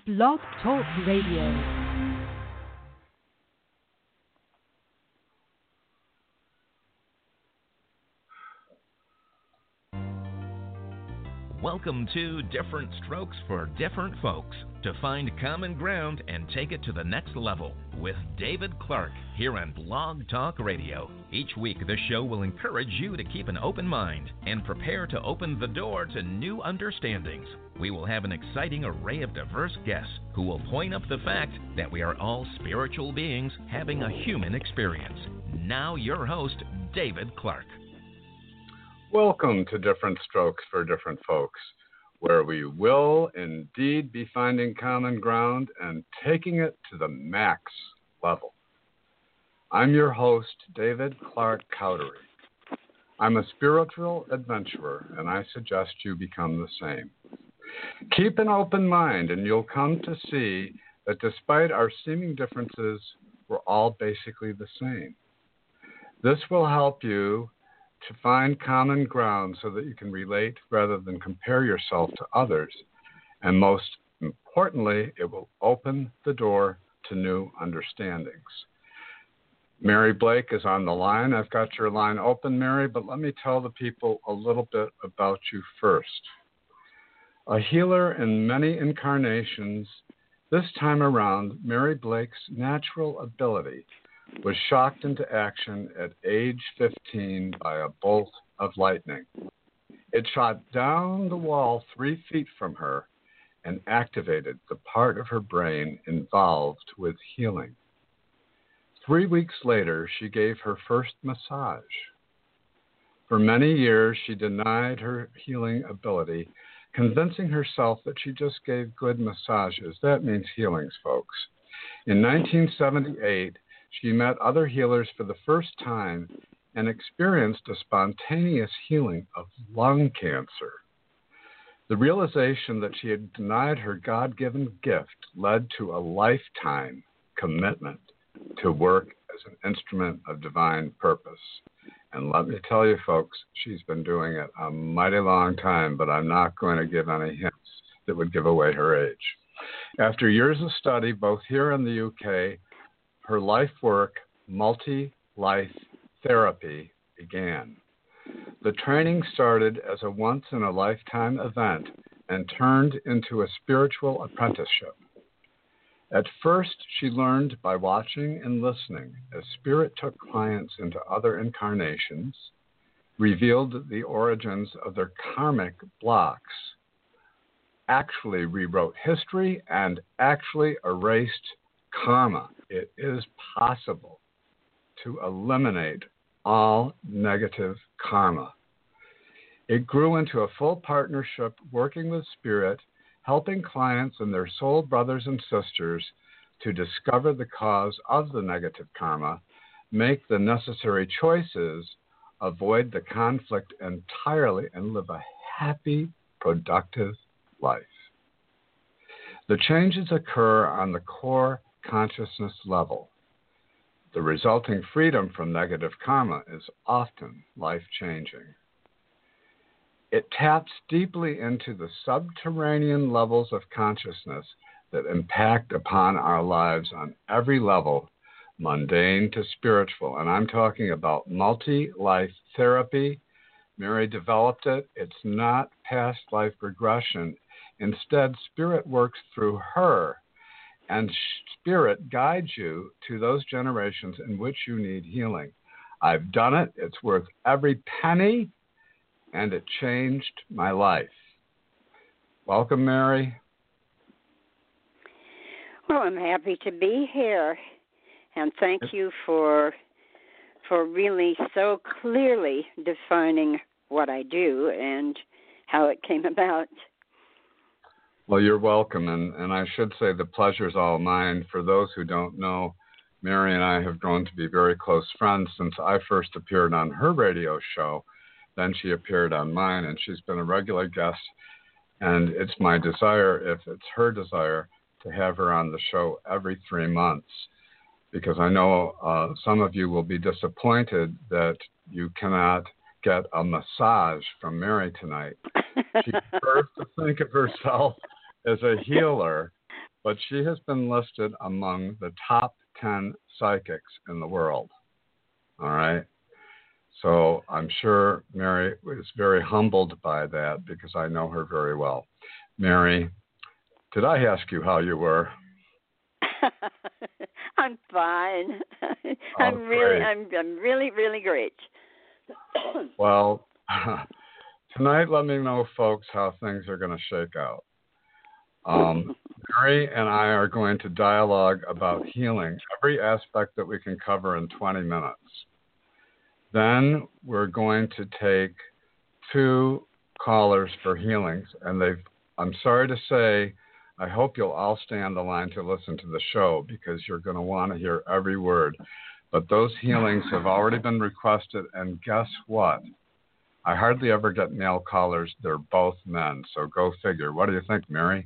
Blog Talk Radio. Welcome to Different Strokes for Different Folks, to find common ground and take it to the next level with David Clark here on Blog Talk Radio. Each week, the show will encourage you to keep an open mind and prepare to open the door to new understandings. We will have an exciting array of diverse guests who will point up the fact that we are all spiritual beings having a human experience. Now, your host, David Clark. Welcome to Different Strokes for Different Folks, where we will indeed be finding common ground and taking it to the max level. I'm your host, David Clark Cowdery. I'm a spiritual adventurer, and I suggest you become the same. Keep an open mind, and you'll come to see that despite our seeming differences, we're all basically the same. This will help you to find common ground so that you can relate rather than compare yourself to others. And most importantly, it will open the door to new understandings. Mary Blake is on the line. I've got your line open, Mary, but let me tell the people a little bit about you first. A healer in many incarnations, this time around, Mary Blake's natural ability was shocked into action at age 15 by a bolt of lightning. It shot down the wall 3 feet from her and activated the part of her brain involved with healing. 3 weeks later, she gave her first massage. For many years, she denied her healing ability, convincing herself that she just gave good massages. That means healings, folks. In 1978, she met other healers for the first time and experienced a spontaneous healing of lung cancer. The realization that she had denied her God-given gift led to a lifetime commitment to work as an instrument of divine purpose. And let me tell you, folks, she's been doing it a mighty long time, but I'm not going to give any hints that would give away her age. After years of study, both here in the UK, her life work, multi-life therapy, began. The training started as a once-in-a-lifetime event and turned into a spiritual apprenticeship. At first, she learned by watching and listening as Spirit took clients into other incarnations, revealed the origins of their karmic blocks, actually rewrote history, and actually erased karma. It is possible to eliminate all negative karma. It grew into a full partnership working with Spirit, helping clients and their soul brothers and sisters to discover the cause of the negative karma, make the necessary choices, avoid the conflict entirely, and live a happy, productive life. The changes occur on the core consciousness level. The resulting freedom from negative karma is often life-changing. It taps deeply into the subterranean levels of consciousness that impact upon our lives on every level, mundane to spiritual. And I'm talking about multi-life therapy. Mary developed it. It's not past life regression. Instead, Spirit works through her, and Spirit guides you to those generations in which you need healing. I've done it. It's worth every penny, and it changed my life. Welcome, Mary. Well, I'm happy to be here, and thank you for really so clearly defining what I do and how it came about. Well, you're welcome, and I should say the pleasure's all mine. For those who don't know, Mary and I have grown to be very close friends since I first appeared on her radio show. Then she appeared on mine, and she's been a regular guest. And it's my desire, if it's her desire, to have her on the show every 3 months, because I know some of you will be disappointed that you cannot get a massage from Mary tonight. She prefers to think of herself as a healer, but she has been listed among the top 10 psychics in the world. All right. So I'm sure Mary was very humbled by that because I know her very well. Mary, did I ask you how you were? I'm fine. I'm really, really great. Well, tonight, let me know, folks, how things are going to shake out. Mary and I are going to dialogue about healing, every aspect that we can cover in 20 minutes. Then we're going to take 2 callers for healings, and I'm sorry to say, I hope you'll all stay on the line to listen to the show because you're going to want to hear every word. But those healings have already been requested, and guess what? I hardly ever get male callers. They're both men, so go figure. What do you think, Mary?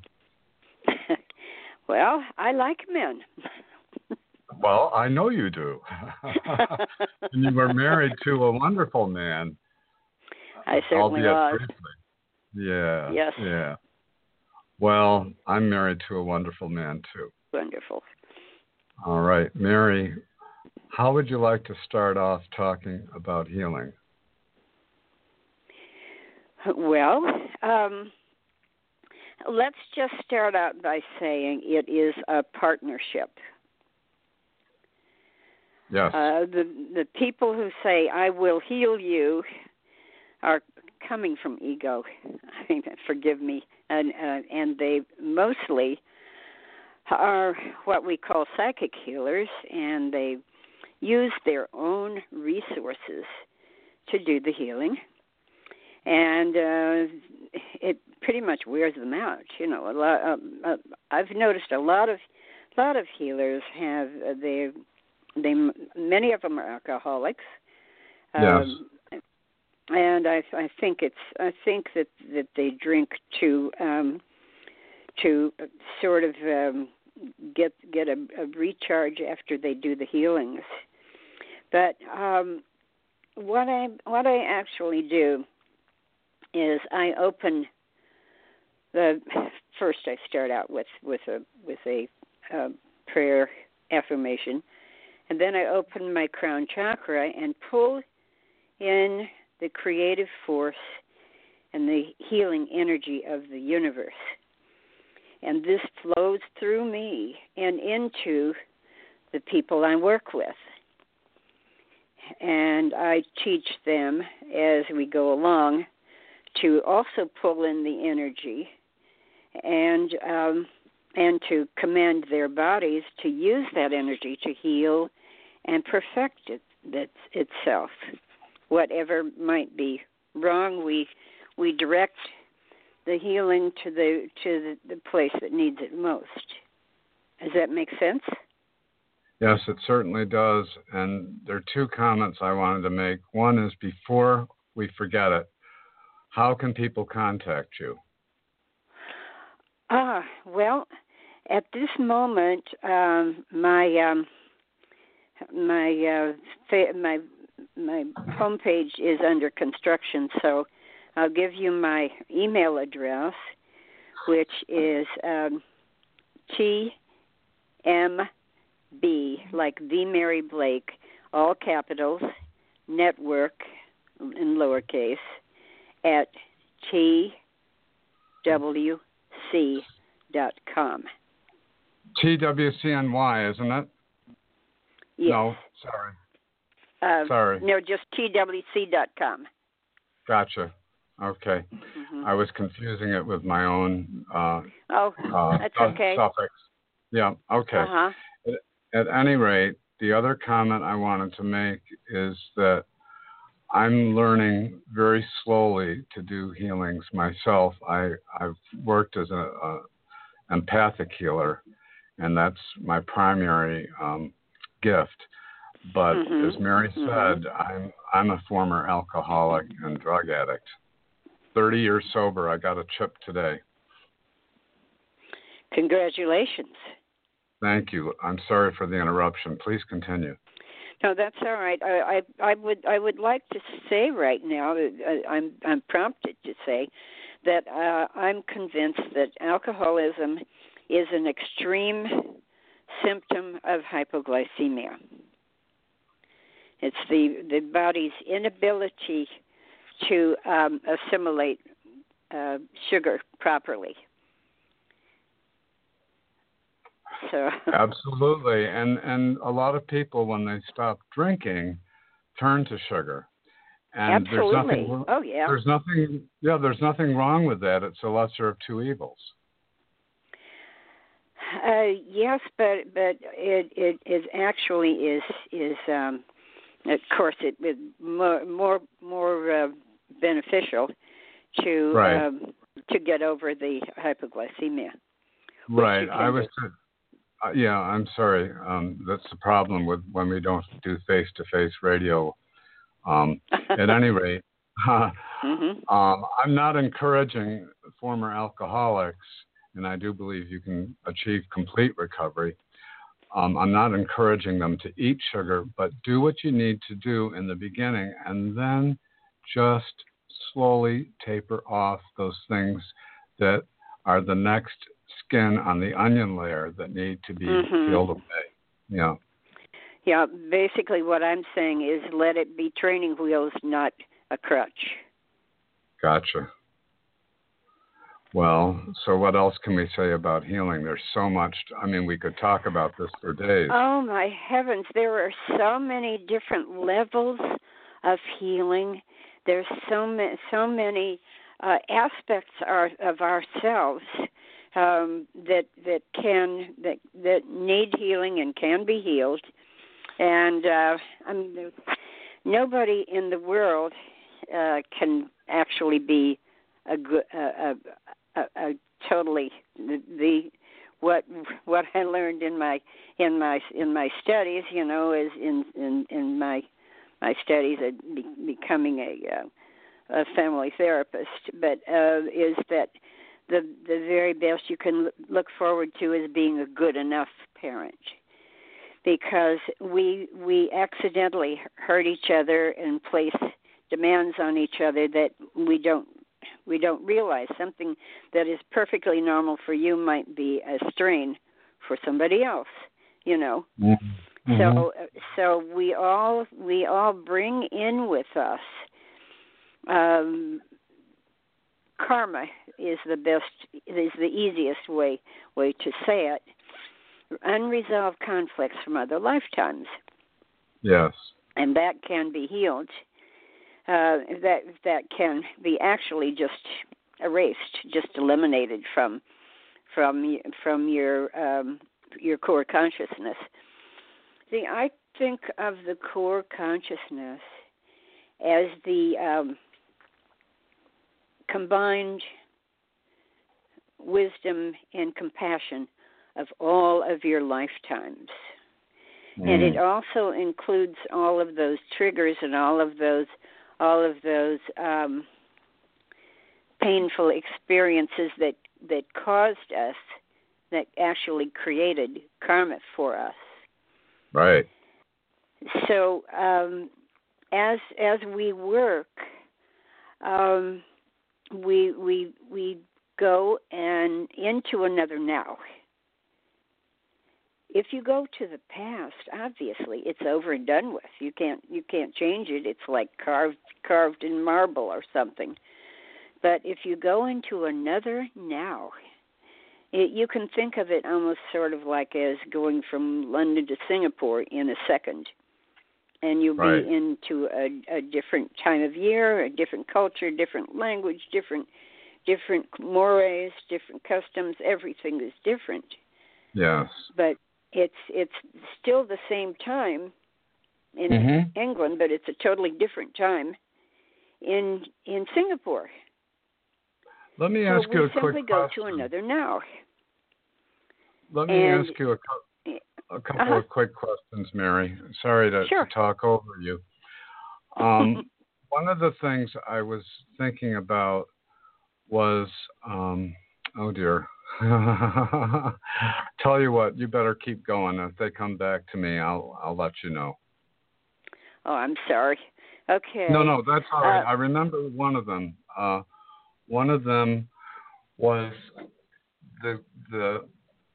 Well, I like men. Well, I know you do. And you were married to a wonderful man. I certainly was. Briefly. Yeah. Yes. Yeah. Well, I'm married to a wonderful man, too. Wonderful. All right. Mary, how would you like to start off talking about healing? Well, let's just start out by saying it is a partnership. Yes. The people who say, I will heal you, are coming from ego. I mean, forgive me. And they mostly are what we call psychic healers, and they use their own resources to do the healing. And it pretty much wears them out. You know, I've noticed a lot of healers have many of them are alcoholics. Yes. And I think that they drink to sort of get a recharge after they do the healings. But what I actually do is I open first I start out with a prayer affirmation, and then I open my crown chakra and pull in the creative force and the healing energy of the universe. And this flows through me and into the people I work with. And I teach them as we go along to also pull in the energy and to command their bodies to use that energy to heal and perfect itself. Whatever might be wrong, we direct the healing to the place that needs it most. Does that make sense? Yes, it certainly does. And there are 2 comments I wanted to make. One is, before we forget it, how can people contact you? Well, at this moment, my homepage is under construction, so I'll give you my email address, which is TMB, like the Mary Blake, all capitals, network in lowercase, at twc.com. TWCNY, isn't it? Yes. No, sorry. Sorry. No, just twc.com. Gotcha. Okay. Mm-hmm. I was confusing it with my own that's okay. suffix. Yeah, okay. Uh-huh. At any rate, the other comment I wanted to make is that I'm learning very slowly to do healings myself. I've worked as an empathic healer, and that's my primary gift. But as Mary said, I'm a former alcoholic and drug addict. 30 years sober. I got a chip today. Congratulations. Thank you. I'm sorry for the interruption. Please continue. No, that's all right. I would like to say right now, I'm prompted to say that I'm convinced that alcoholism is an extreme symptom of hypoglycemia. It's the body's inability to assimilate sugar properly. So absolutely, and a lot of people, when they stop drinking, turn to sugar. And absolutely. There's nothing wrong with that. It's a lesser of two evils. Yes, but it is actually is of course it is more beneficial to get over the hypoglycemia. Right. I'm sorry. That's the problem with when we don't do face-to-face radio. At any rate, I'm not encouraging former alcoholics, and I do believe you can achieve complete recovery. I'm not encouraging them to eat sugar, but do what you need to do in the beginning, and then just slowly taper off those things that are the next skin on the onion layer that need to be peeled away. Yeah. Yeah, basically what I'm saying is let it be training wheels, not a crutch. Gotcha. Well, so what else can we say about healing? There's so much. We could talk about this for days. Oh, my heavens. There are so many different levels of healing. There's so many aspects of ourselves that need healing and can be healed. And nobody in the world can actually be a good, totally what I learned in my studies, is in my studies at becoming a family therapist, but is that the very best you can look forward to is being a good enough parent. Because we accidentally hurt each other and place demands on each other that we don't realize. Something that is perfectly normal for you might be a strain for somebody else. Mm-hmm. So we all bring in with us. Karma is the easiest way to say it. Unresolved conflicts from other lifetimes. Yes. And that can be healed. That can be actually just erased, just eliminated from your core consciousness. See, I think of the core consciousness as the combined wisdom and compassion of all of your lifetimes. And it also includes all of those triggers and all of those painful experiences that caused us, that actually created karma for us. Right. So as we work, we go and into another now. If you go to the past, obviously it's over and done with. You can't change it. It's like carved in marble or something. But if you go into another now, you can think of it almost sort of like as going from London to Singapore in a second. And you'll be into a different time of year, a different culture, different language, different mores, different customs. Everything is different. Yes. But it's still the same time in England, but it's a totally different time in Singapore. Let me ask you a quick question. We simply go to another now. Let me ask you a couple of quick questions, Mary. Sorry to talk over you. One of the things I was thinking about was, oh dear. Tell you what, you better keep going. If they come back to me, I'll let you know. Oh, I'm sorry. Okay. No, that's all right. I remember one of them. One of them was the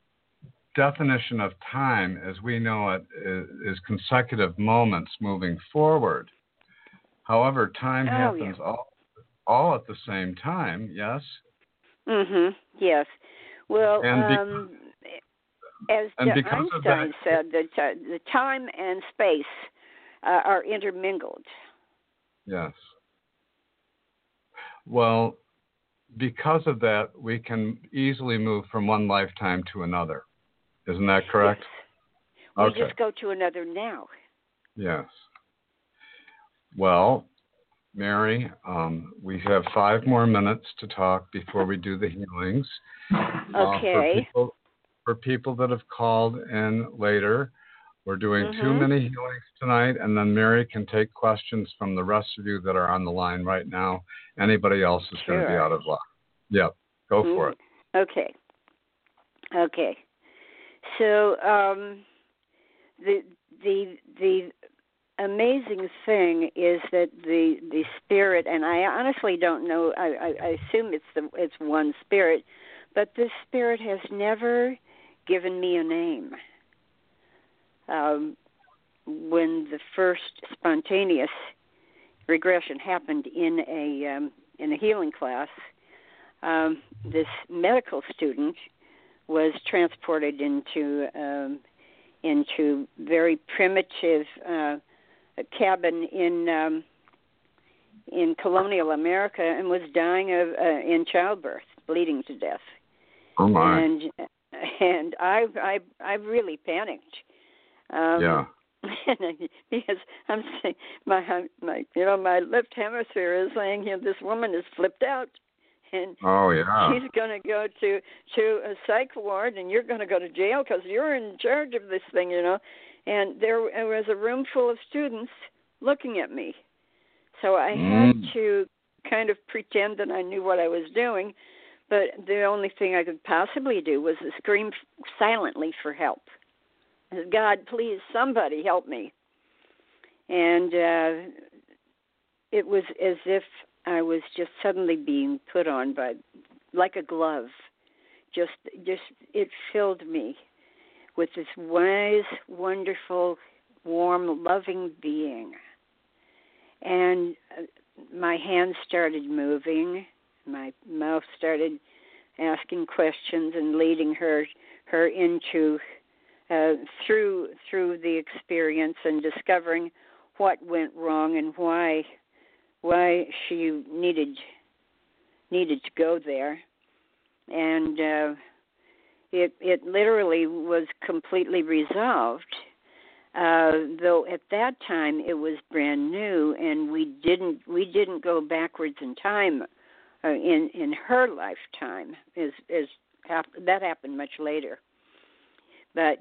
definition of time as we know it is consecutive moments moving forward. However, time happens all at the same time, yes? Yes. Well, as Einstein said, the time and space are intermingled. Yes. Well, because of that, we can easily move from one lifetime to another. Isn't that correct? Yes. We just go to another now. Yes. Well, Mary, we have 5 more minutes to talk before we do the healings. Okay. For people that have called in later, we're doing 2 mini healings tonight, and then Mary can take questions from the rest of you that are on the line right now. Anybody else is going to be out of luck. Yep, go for it. Okay. So the amazing thing is that the spirit, and I honestly don't know. I assume it's one spirit, but this spirit has never given me a name. When the first spontaneous regression happened in a healing class, this medical student was transported into very primitive cabin in colonial America and was dying of in childbirth, bleeding to death. Oh my! And I really panicked. Because I'm saying my left hemisphere is saying, this woman is flipped out, and she's going to go to a psych ward, and you're going to go to jail because you're in charge of this thing, And there was a room full of students looking at me, so I had to kind of pretend that I knew what I was doing, but the only thing I could possibly do was to scream silently for help. God, please, somebody help me. And it was as if I was just suddenly being put on like a glove. Just it filled me with this wise, wonderful, warm, loving being. And my hands started moving. My mouth started asking questions and leading her into through the experience and discovering what went wrong and why she needed to go there. And it literally was completely resolved, though at that time it was brand new, and we didn't go backwards in time in her lifetime. That happened much later. But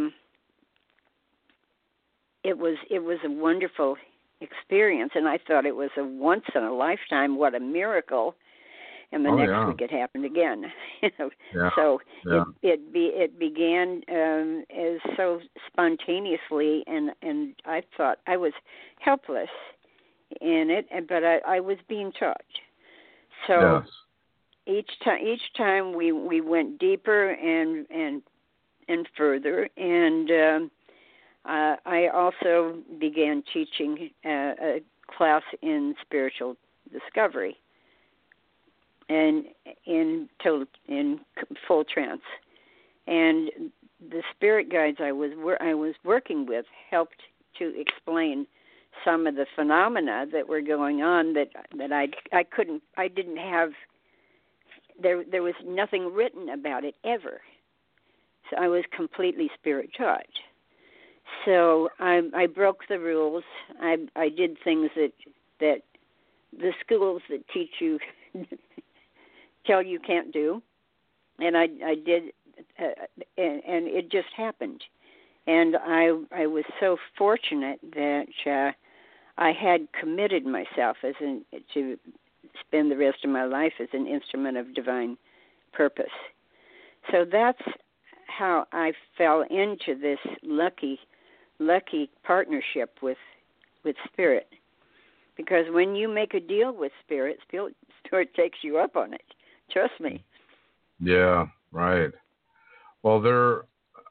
it was a wonderful experience, and I thought it was a once in a lifetime. What a miracle! And the next week it happened again. So it began as so spontaneously, and I thought I was helpless in it, but I was being taught. So each time we went deeper and further, and I also began teaching a class in spiritual discovery, and in full trance. And the spirit guides I was working with helped to explain some of the phenomena that were going on that I didn't have. There was nothing written about it ever. So I was completely spirit taught. So I broke the rules. I did things that the schools that teach you tell you can't do, and I did, and it just happened. And I was so fortunate that I had committed myself to spend the rest of my life as an instrument of divine purpose. So that's how I fell into this lucky partnership with Spirit. Because when you make a deal with Spirit takes you up on it. Trust me. Yeah, right. Well,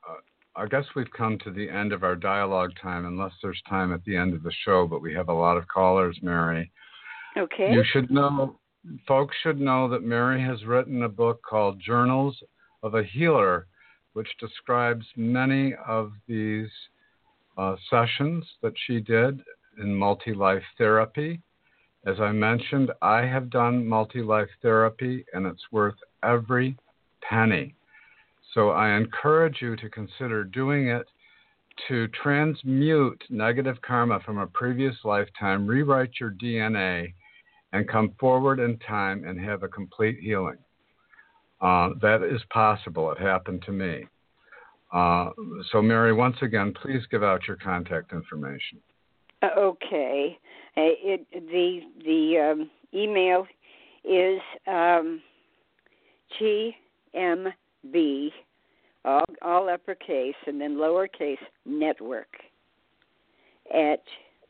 I guess we've come to the end of our dialogue time, unless there's time at the end of the show, but we have a lot of callers, Mary. Okay. You should know, folks should know that Mary has written a book called Journals of a Healer, which describes many of these sessions that she did in multi-life therapy. As I mentioned, I have done multi-life therapy, and it's worth every penny. So I encourage you to consider doing it to transmute negative karma from a previous lifetime, rewrite your DNA, and come forward in time and have a complete healing. That is possible. It happened to me. So, Mary, once again, please give out your contact information. Okay. The email is GMB, all uppercase and then lowercase, network at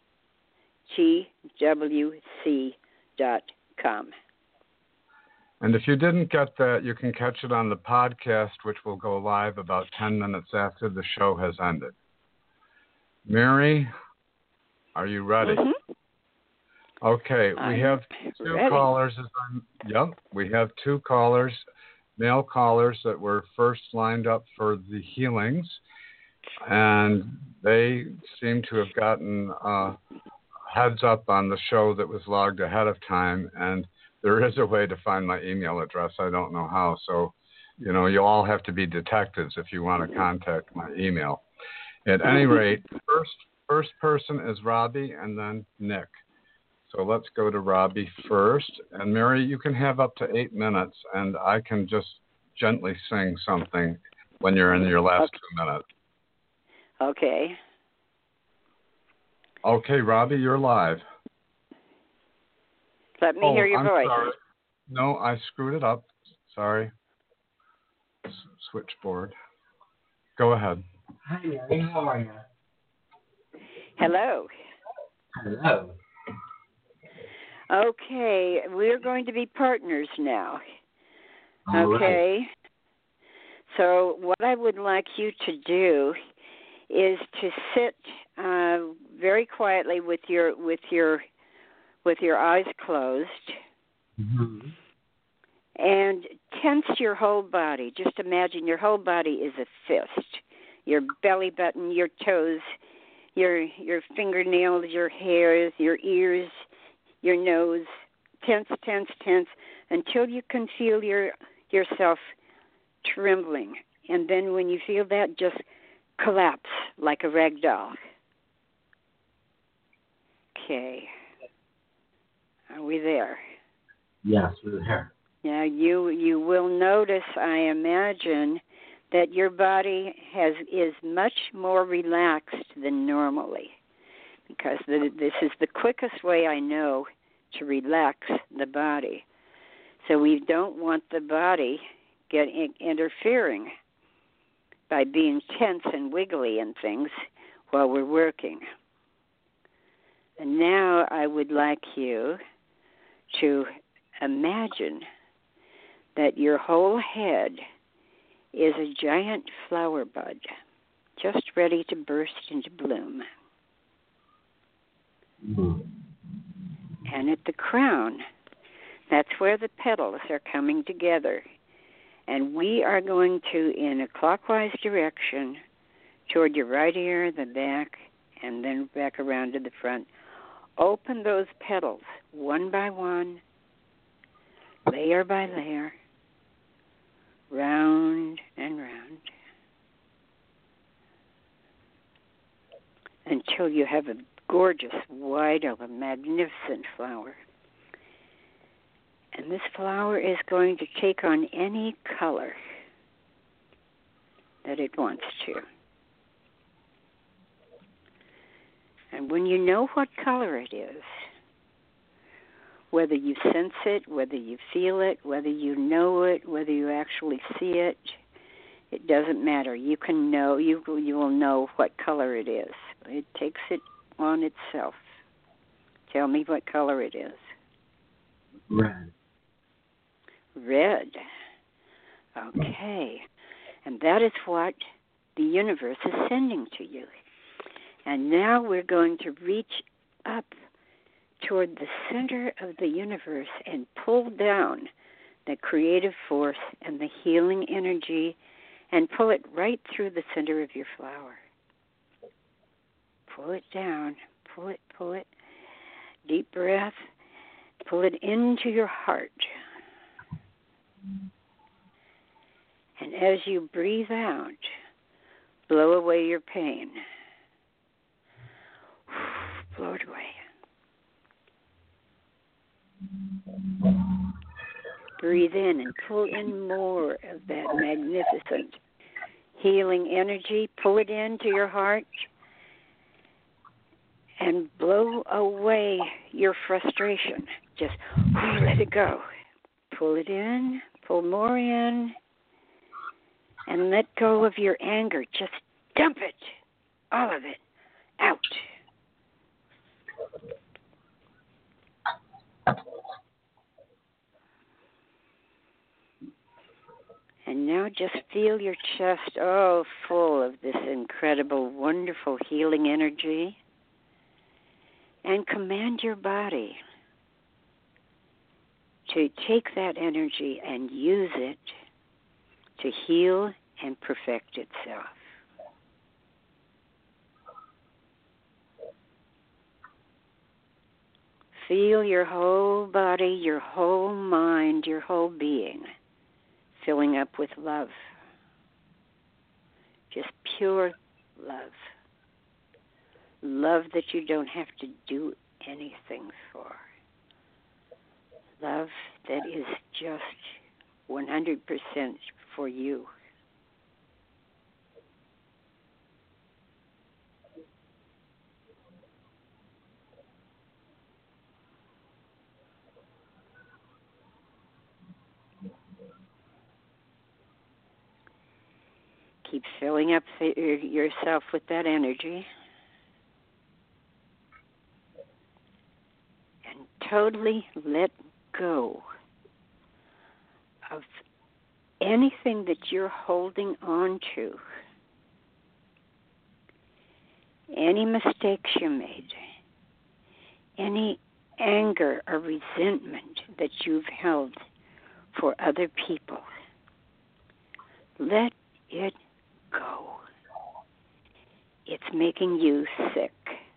gwc.com. And if you didn't get that, you can catch it on the podcast, which will go live about 10 minutes after the show has ended. Mary, are you ready? Mm-hmm. Okay, we have two ready. callers. We have two callers, male callers that were first lined up for the healings, and they seem to have gotten heads up on the show that was logged ahead of time, and there is a way to find my email address. I don't know how, so you all have to be detectives if you want to contact my email. At any rate, first person is Robbie, and then Nick. So let's go to Robbie first. And Mary, you can have up to 8 minutes, and I can just gently sing something when you're in your last 2 minutes. Okay. Okay, Robbie, you're live. Let me hear your voice. Sorry. No, I screwed it up. Sorry. Switchboard. Go ahead. Hi, Mary. How are you? Hello. Hello. Okay, we're going to be partners now. All okay. Right. So what I would like you to do is to sit very quietly with your eyes closed, mm-hmm. and tense your whole body. Just imagine your whole body is a fist. Your belly button, your toes, your fingernails, your hairs, your ears, your nose. Tense, tense, tense, until you can feel yourself trembling. And then when you feel that, just collapse like a rag doll. Okay. Are we there? Yes, we're here. Now, you will notice, I imagine, that your body is much more relaxed than normally, because this is the quickest way I know to relax the body. So we don't want the body interfering by being tense and wiggly and things while we're working. And now I would like you to imagine that your whole head is a giant flower bud, just ready to burst into bloom. Mm-hmm. And at the crown, that's where the petals are coming together. And we are going to, in a clockwise direction, toward your right ear, the back, and then back around to the front. Open those petals one by one, layer by layer, round and round, until you have a gorgeous, wide open, magnificent flower. And this flower is going to take on any color that it wants to. And when you know what color it is, whether you sense it, whether you feel it, whether you know it, whether you actually see it, it doesn't matter. You can know, you will know what color it is. It takes it on itself. Tell me what color it is. Red. Red. Okay. And that is what the universe is sending to you. And now we're going to reach up toward the center of the universe and pull down the creative force and the healing energy and pull it right through the center of your flower. Pull it down. Pull it, pull it. Deep breath. Pull it into your heart. And as you breathe out, blow away your pain. Blow it away. Breathe in and pull in more of that magnificent healing energy. Pull it into your heart and blow away your frustration. Just let it go. Pull it in, pull more in, and let go of your anger. Just dump it, all of it, out. And now just feel your chest full of this incredible, wonderful healing energy. And command your body to take that energy and use it to heal and perfect itself. Feel your whole body, your whole mind, your whole being filling up with love. Just pure love. Love that you don't have to do anything for. Love that is just 100% for you. Keep filling up yourself with that energy. And totally let go of anything that you're holding on to. Any mistakes you made. Any anger or resentment that you've held for other people. Let it go. It's making you sick.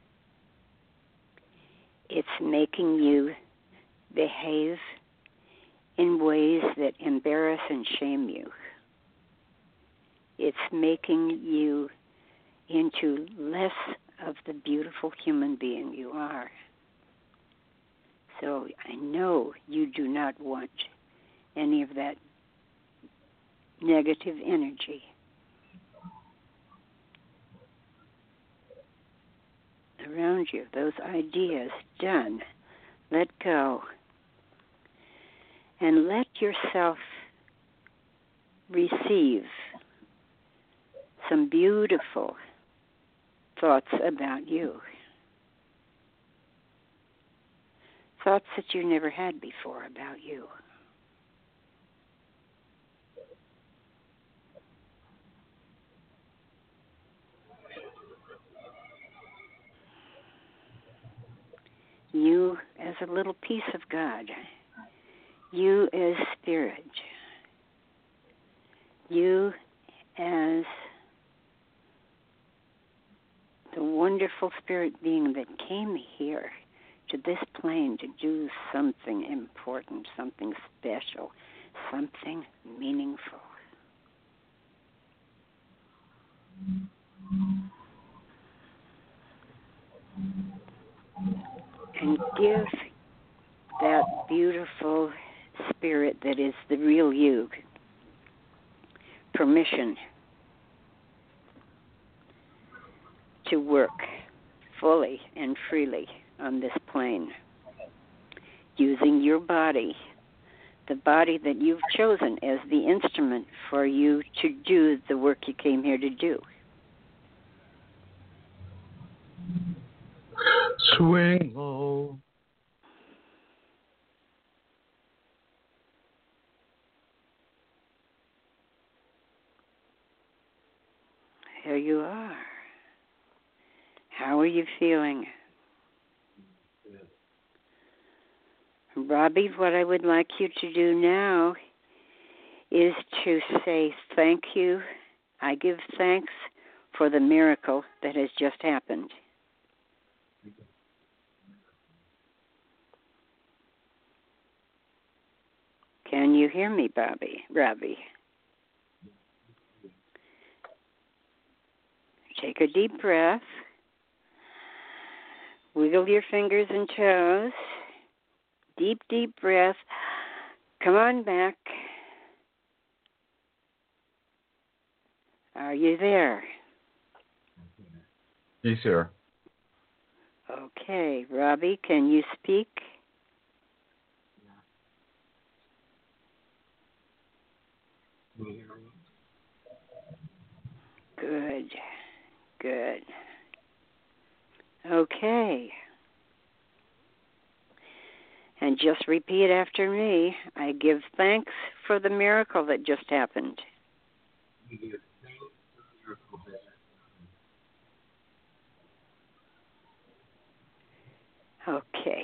It's making you behave in ways that embarrass and shame you. It's making you into less of the beautiful human being you are. So I know you do not want any of that negative energy around you. Those ideas, done. Let go. And let yourself receive some beautiful thoughts about you. Thoughts that you never had before about you. You as a little piece of God. You as spirit. You as the wonderful spirit being that came here to this plane to do something important, something special, something meaningful. And give that beautiful spirit that is the real you permission to work fully and freely on this plane, using your body, the body that you've chosen as the instrument for you to do the work you came here to do. Swing low. Here you are. How are you feeling? Robbie, what I would like you to do now is to say thank you. I give thanks for the miracle that has just happened. Can you hear me, Robbie? Take a deep breath. Wiggle your fingers and toes. Deep, deep breath. Come on back. Are you there? He's here. Okay. Robbie, can you speak? Good. Good. Okay. And just repeat after me. I give thanks for the miracle that just happened. Okay.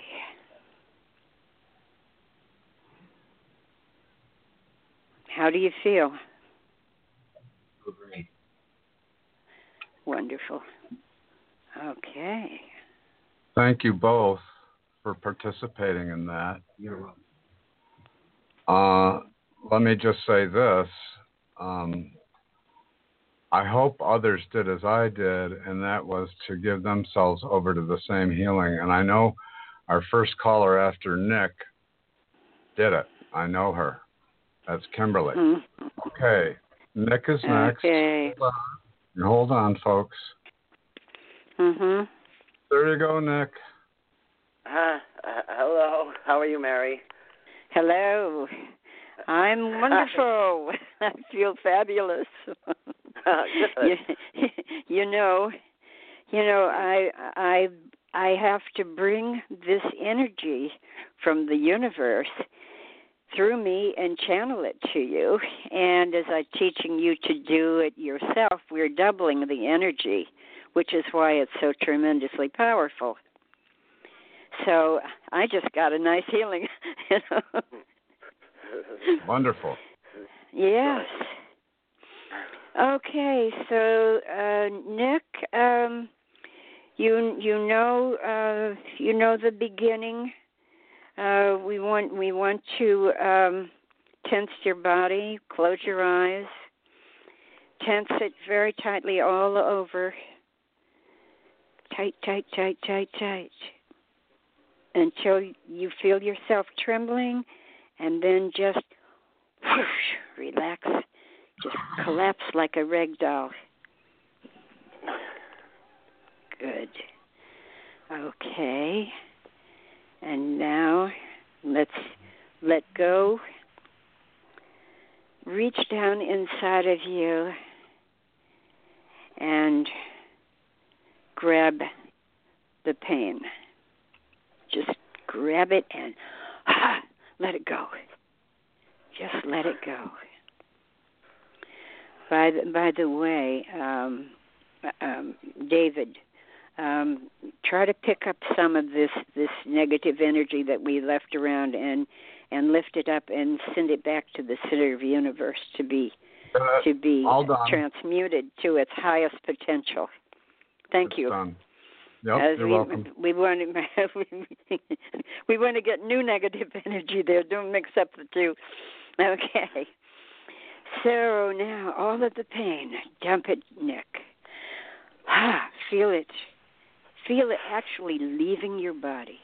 How do you feel? Great. Wonderful. Okay. Thank you both for participating in that. You're welcome. Let me just say this. I hope others did as I did, and that was to give themselves over to the same healing. And I know our first caller after Nick did it. I know her. That's Kimberly. Mm-hmm. Okay. Nick is next. Okay. Hold on, folks. Mm-hmm. There you go, Nick. Hello. How are you, Mary? Hello. I'm wonderful. I feel fabulous. you know, I have to bring this energy from the universe through me and channel it to you. And as I'm teaching you to do it yourself, we're doubling the energy, which is why it's so tremendously powerful. So I just got a nice healing. Wonderful. Yes. Okay, so Nick, you know the beginning. We want to tense your body, close your eyes, tense it very tightly all over. Tight, tight, tight, tight, tight. Until you feel yourself trembling, and then just whoosh, relax, just collapse like a rag doll. Good. Okay. And now let's let go. Reach down inside of you and grab the pain. Just grab it and let it go. Just let it go. By the way, David, try to pick up some of this negative energy that we left around and lift it up and send it back to the center of the universe to be transmuted to its highest potential. Thank you. Done. Yep, you're welcome. We want to get new negative energy there. Don't mix up the two. Okay. So now all of the pain, dump it, Nick. Feel it. Feel it actually leaving your body.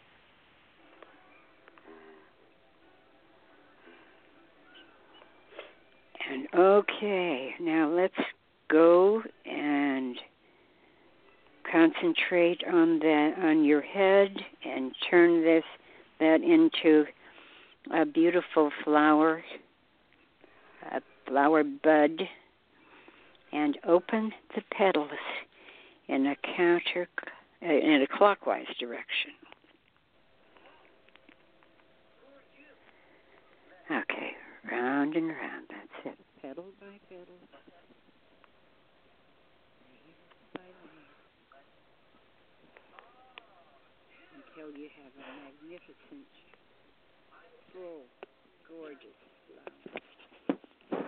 And okay, now let's go and concentrate on your head and turn that into a beautiful flower, a flower bud, and open the petals in a clockwise direction. Okay, round and round. That's it. Petal by petal. tell you have a magnificent, full, gorgeous flower.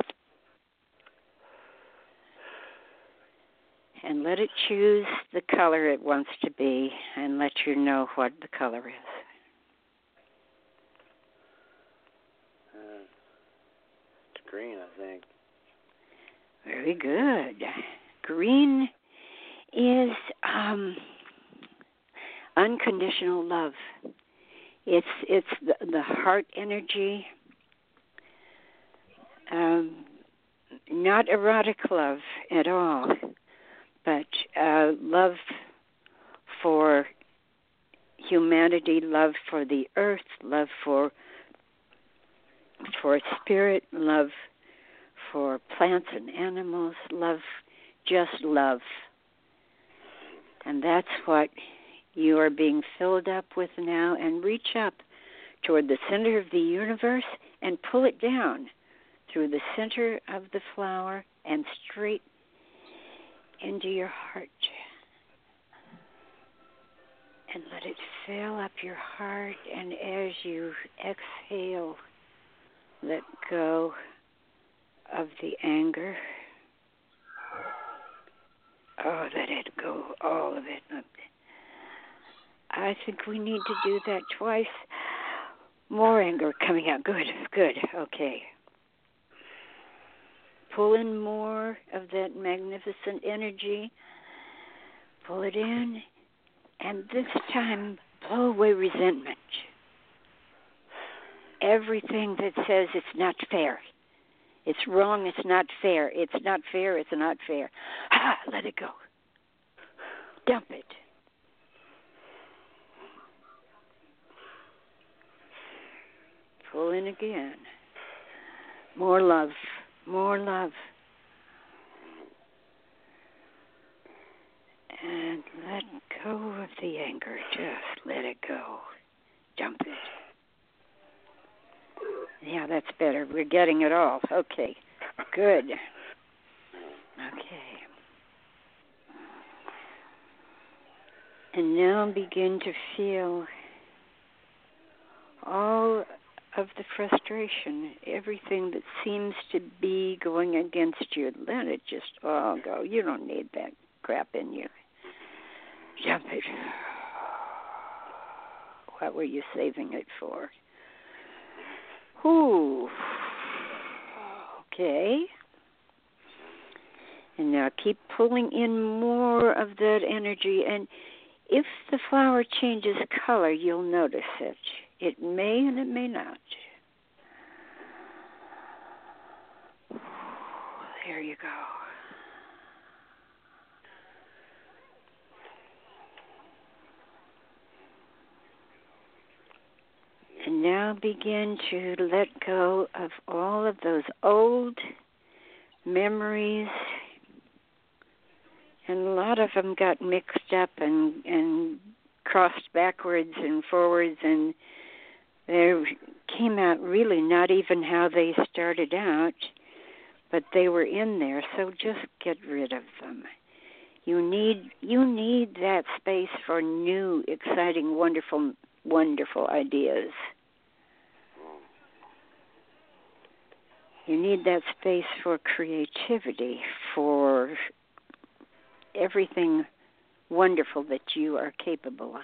And let it choose the color it wants to be and let you know what the color is. It's green, I think. Very good. Green is unconditional love. It's the heart energy, not erotic love at all, but love for humanity, love for the earth, love for spirit, love for plants and animals, love, just love. And that's what you are being filled up with now, and reach up toward the center of the universe and pull it down through the center of the flower and straight into your heart. And let it fill up your heart, and as you exhale, let go of the anger. Oh, let it go, all of it. I think we need to do that twice. More anger coming out. Good, good. Okay. Pull in more of that magnificent energy. Pull it in. And this time, blow away resentment. Everything that says it's not fair. It's wrong, it's not fair. It's not fair, it's not fair. Let it go. Dump it. Pull in again. More love, more love. And let go of the anger. Just let it go. Dump it. Yeah, that's better. We're getting it all. Okay, good. Okay. And now begin to feel all of the frustration, everything that seems to be going against you. Let it just all go. You don't need that crap in you. Dump it. What were you saving it for? Ooh. Okay. And now keep pulling in more of that energy. And if the flower changes color, you'll notice it. It may and it may not. There you go. And now begin to let go of all of those old memories. And a lot of them got mixed up and crossed backwards and forwards, and they came out really not even how they started out, but they were in there, so just get rid of them. You need that space for new, exciting, wonderful ideas. You need that space for creativity, for everything wonderful that you are capable of.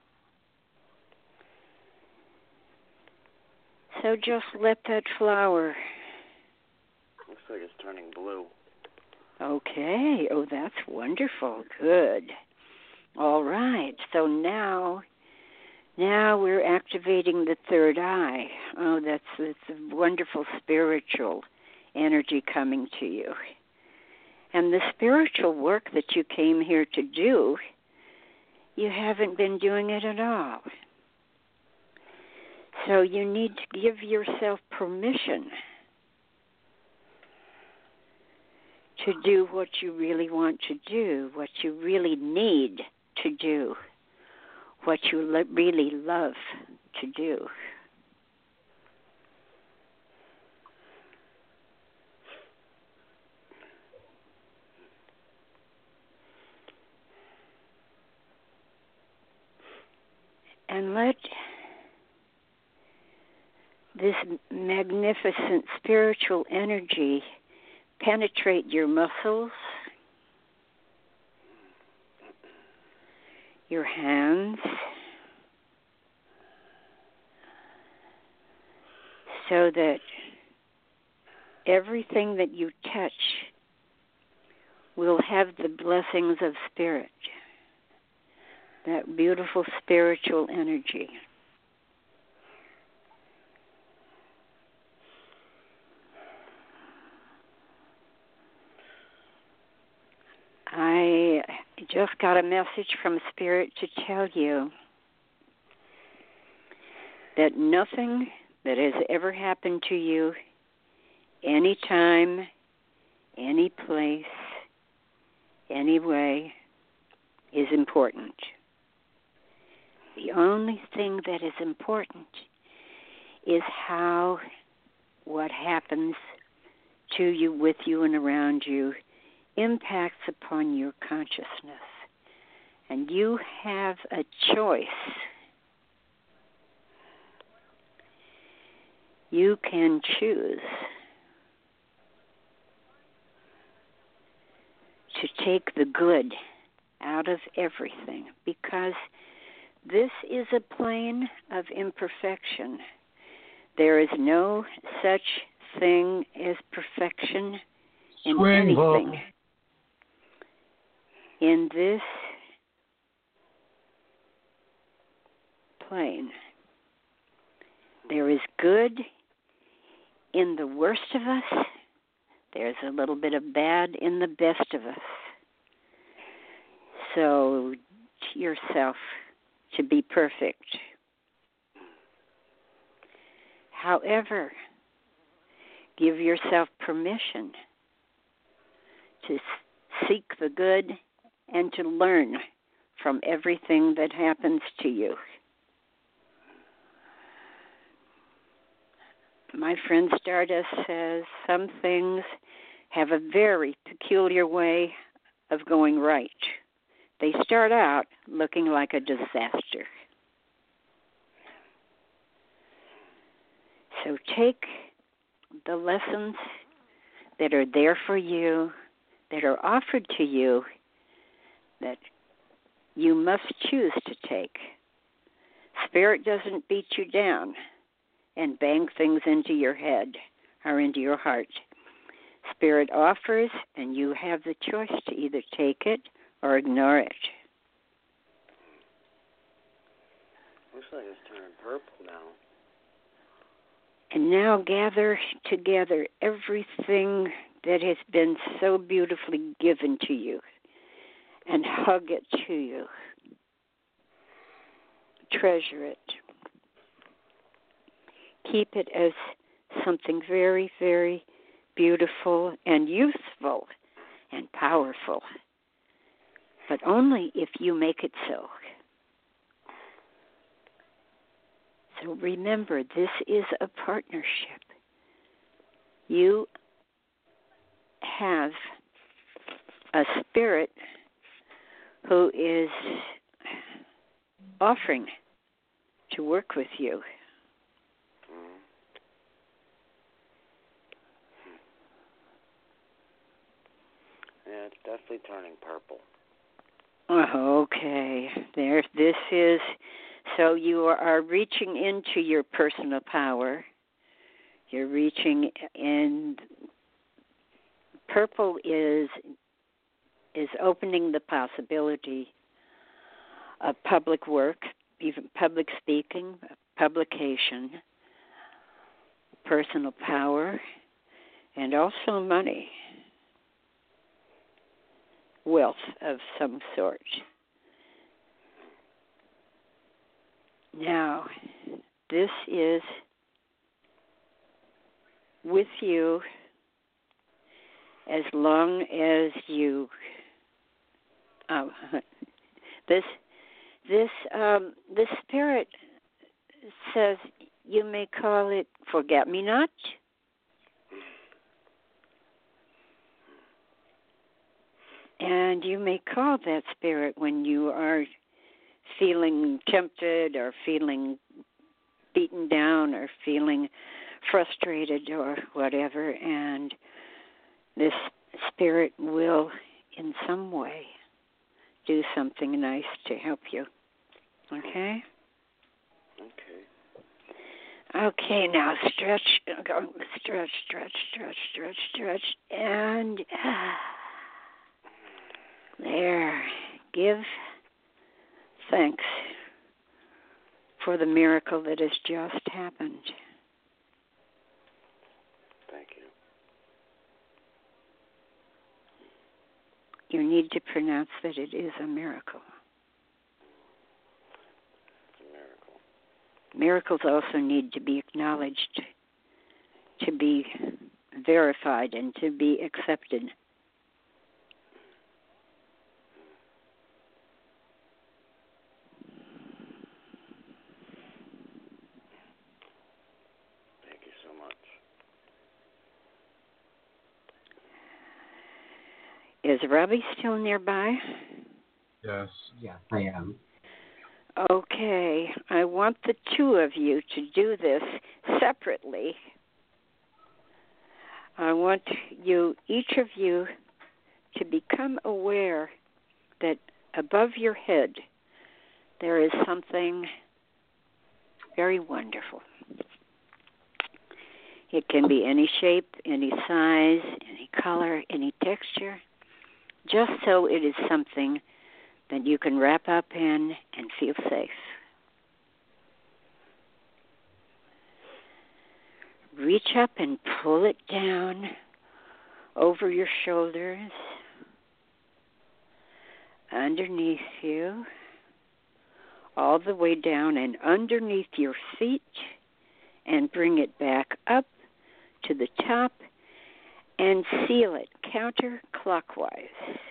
So just let that flower. Looks like it's turning blue. Okay. Oh, that's wonderful. Good. All right. So now we're activating the third eye. Oh, it's a wonderful spiritual energy coming to you. And the spiritual work that you came here to do, you haven't been doing it at all. So you need to give yourself permission to do what you really want to do, what you really need to do, what you really love to do. And let this magnificent spiritual energy penetrate your muscles, your hands, so that everything that you touch will have the blessings of spirit, that beautiful spiritual energy. I just got a message from Spirit to tell you that nothing that has ever happened to you, anytime, any place, any way, is important. The only thing that is important is how what happens to you, with you, and around you impacts upon your consciousness. And you have a choice. You can choose to take the good out of everything, because this is a plane of imperfection. There is no such thing as perfection in anything. In this plane, there is good in the worst of us. There's a little bit of bad in the best of us. So, to yourself, to be perfect. However, give yourself permission to seek the good and to learn from everything that happens to you. My friend Stardust says some things have a very peculiar way of going right. They start out looking like a disaster. So take the lessons that are there for you, that are offered to you, that you must choose to take. Spirit doesn't beat you down and bang things into your head or into your heart. Spirit offers, and you have the choice to either take it or ignore it. Looks like it's turning purple now. And now gather together everything that has been so beautifully given to you and hug it to you. Treasure it. Keep it as something very, very beautiful and useful and powerful, but only if you make it so. So remember, this is a partnership. You have a spirit who is offering to work with you. Yeah, it's definitely turning purple. Okay. This is, so you are reaching into your personal power. You're reaching in. Purple is opening the possibility of public work, even public speaking, publication, personal power, and also money. Wealth of some sort. Now, this is with you as long as you. This spirit says you may call it forget-me-not. And you may call that spirit when you are feeling tempted or feeling beaten down or feeling frustrated or whatever, and this spirit will in some way do something nice to help you. Okay? Okay, now stretch, and there. Give thanks for the miracle that has just happened. Thank you. You need to pronounce that it is a miracle. It's a miracle. Miracles also need to be acknowledged, to be verified, and to be accepted. Thank you so much. Is Robbie still nearby? Yes. Yes, I am. Okay, I want the two of you to do this separately. I want you, each of you, to become aware that above your head there is something very wonderful. It can be any shape, any size, any color, any texture, just so it is something that you can wrap up in and feel safe. Reach up and pull it down over your shoulders, underneath you, all the way down and underneath your feet, and bring it back up to the top and seal it counterclockwise.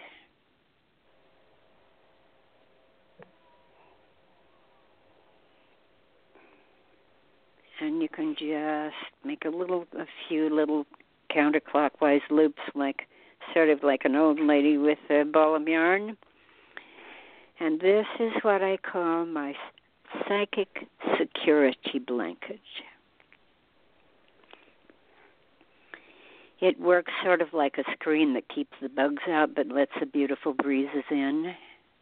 And you can just make a few little counterclockwise loops, sort of like an old lady with a ball of yarn. And this is what I call my psychic security blanket. It works sort of like a screen that keeps the bugs out but lets the beautiful breezes in.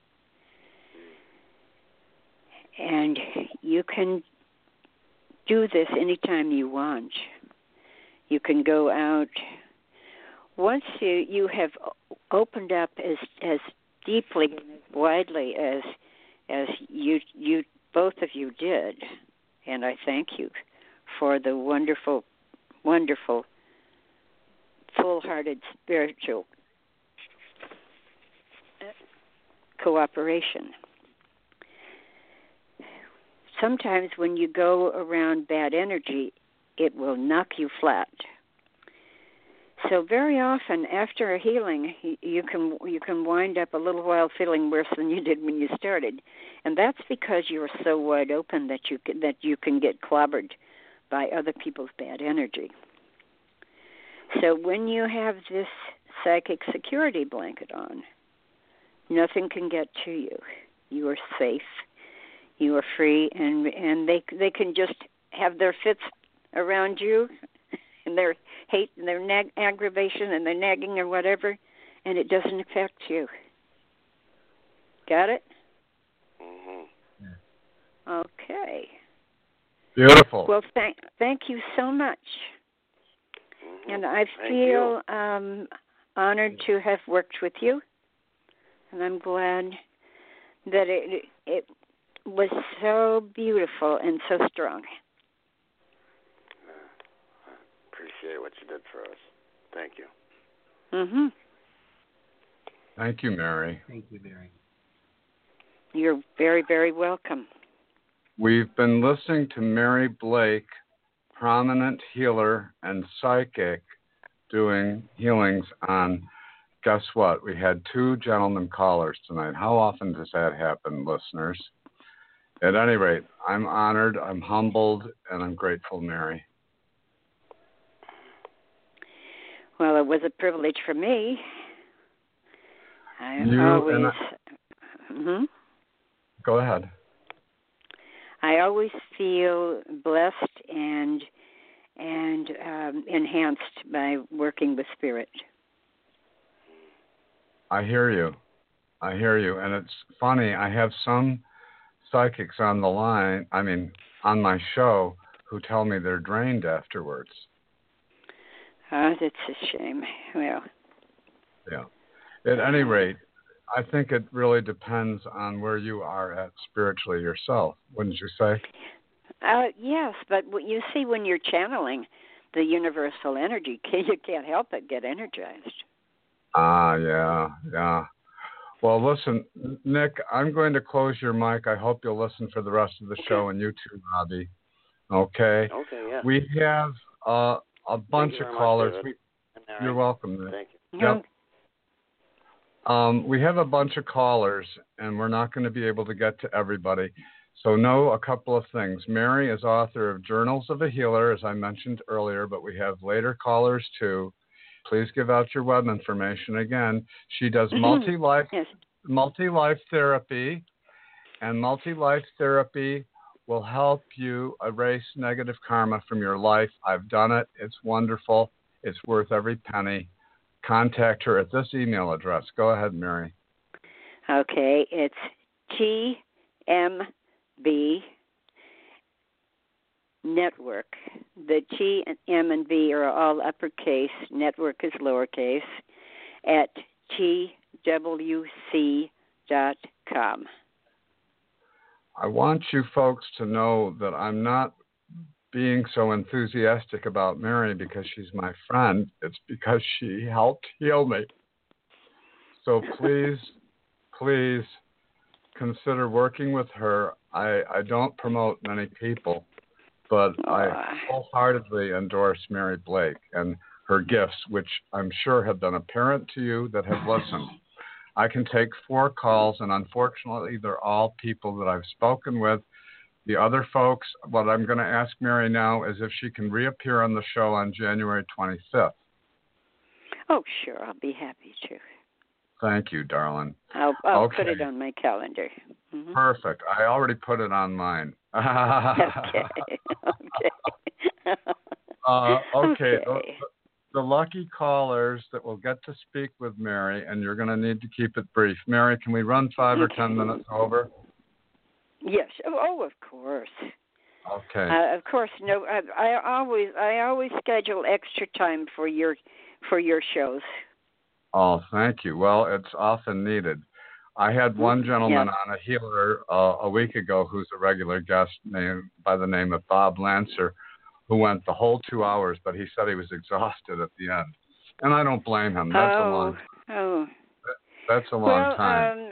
And you can do this anytime you want. You can go out. Once you have opened up as deeply and as widely as you both of you did, and I thank you for the wonderful, wonderful, full-hearted spiritual cooperation. Sometimes when you go around bad energy, it will knock you flat. So very often after a healing, you can wind up a little while feeling worse than you did when you started, and that's because you're so wide open that you can get clobbered by other people's bad energy. So when you have this psychic security blanket on, nothing can get to you. You are safe. You are free, and they can just have their fits around you, and their hate and their aggravation and their nagging or whatever, and it doesn't affect you. Got it? Mm-hmm. Okay. Beautiful. Well, thank you so much. Mm-hmm. And I Thank feel you. Honored to have worked with you, and I'm glad that it was so beautiful and so strong. Appreciate what you did for us. Thank you. Mm-hmm. Thank you, Mary. Thank you, Mary. You're very, very welcome. We've been listening to Mary Blake, prominent healer and psychic, doing healings on, guess what? We had 2 gentlemen callers tonight. How often does that happen, listeners? At any rate, I'm honored, I'm humbled, and I'm grateful, Mary. Well, it was a privilege for me. I You always. and Mm-hmm. Go ahead. I always feel blessed and enhanced by working with spirit. I hear you. And it's funny, I have some psychics on the line, on my show, who tell me they're drained afterwards. That's a shame. Well. Yeah. At any rate, I think it really depends on where you are at spiritually yourself, wouldn't you say? Yes, but you see, when you're channeling the universal energy, you can't help but get energized. Yeah. Well, listen, Nick, I'm going to close your mic. I hope you'll listen for the rest of the show, and you too, Robbie. Okay? Okay, yeah. We have a bunch of callers. You're welcome, Nick. Thank you. Yep. We have a bunch of callers, and we're not going to be able to get to everybody. So know a couple of things. Mary is author of Journals of a Healer, as I mentioned earlier, but we have later callers too. Please give out your web information again. She does multi-life therapy, and multi-life therapy will help you erase negative karma from your life. I've done it. It's wonderful. It's worth every penny. Contact her at this email address. Go ahead, Mary. Okay, it's TMB Network. The T and M and B are all uppercase. Network is lowercase. At TWC.com. I want you folks to know that I'm not being so enthusiastic about Mary because she's my friend. It's because she helped heal me. So please consider working with her. I don't promote many people, but I wholeheartedly endorse Mary Blake and her gifts, which I'm sure have been apparent to you that have listened. I can take 4 calls, and unfortunately, they're all people that I've spoken with. The other folks, what I'm going to ask Mary now is if she can reappear on the show on January 25th. Oh, sure. I'll be happy to. Thank you, darling. I'll put it on my calendar. Mm-hmm. Perfect. I already put it on mine. Okay. Okay. The lucky callers that will get to speak with Mary, and you're going to need to keep it brief. Mary, can we run 5 or 10 minutes over? Yes. Oh, of course. Okay. Of course. No. I always schedule extra time for your shows. Oh, thank you. Well, it's often needed. I had one gentleman on a healer a week ago who's a regular guest by the name of Bob Lancer, who went the whole 2 hours, but he said he was exhausted at the end. And I don't blame him. That's a long time. That's a long time.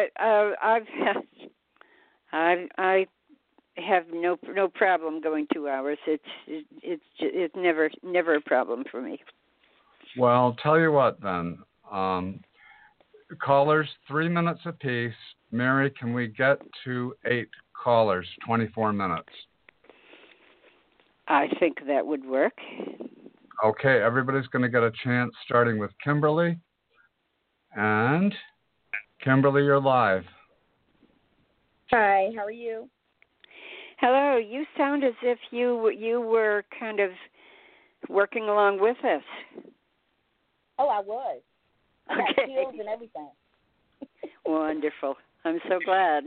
I have no problem going 2 hours. It's never a problem for me. Well, I'll tell you what then. Callers, 3 minutes apiece. Mary, can we get to 8 callers, 24 minutes? I think that would work. Okay, everybody's going to get a chance, starting with Kimberly. And Kimberly, you're live. Hi, how are you? Hello. You sound as if you were kind of working along with us. Oh, I was. I got chills and everything. Wonderful. I'm so glad.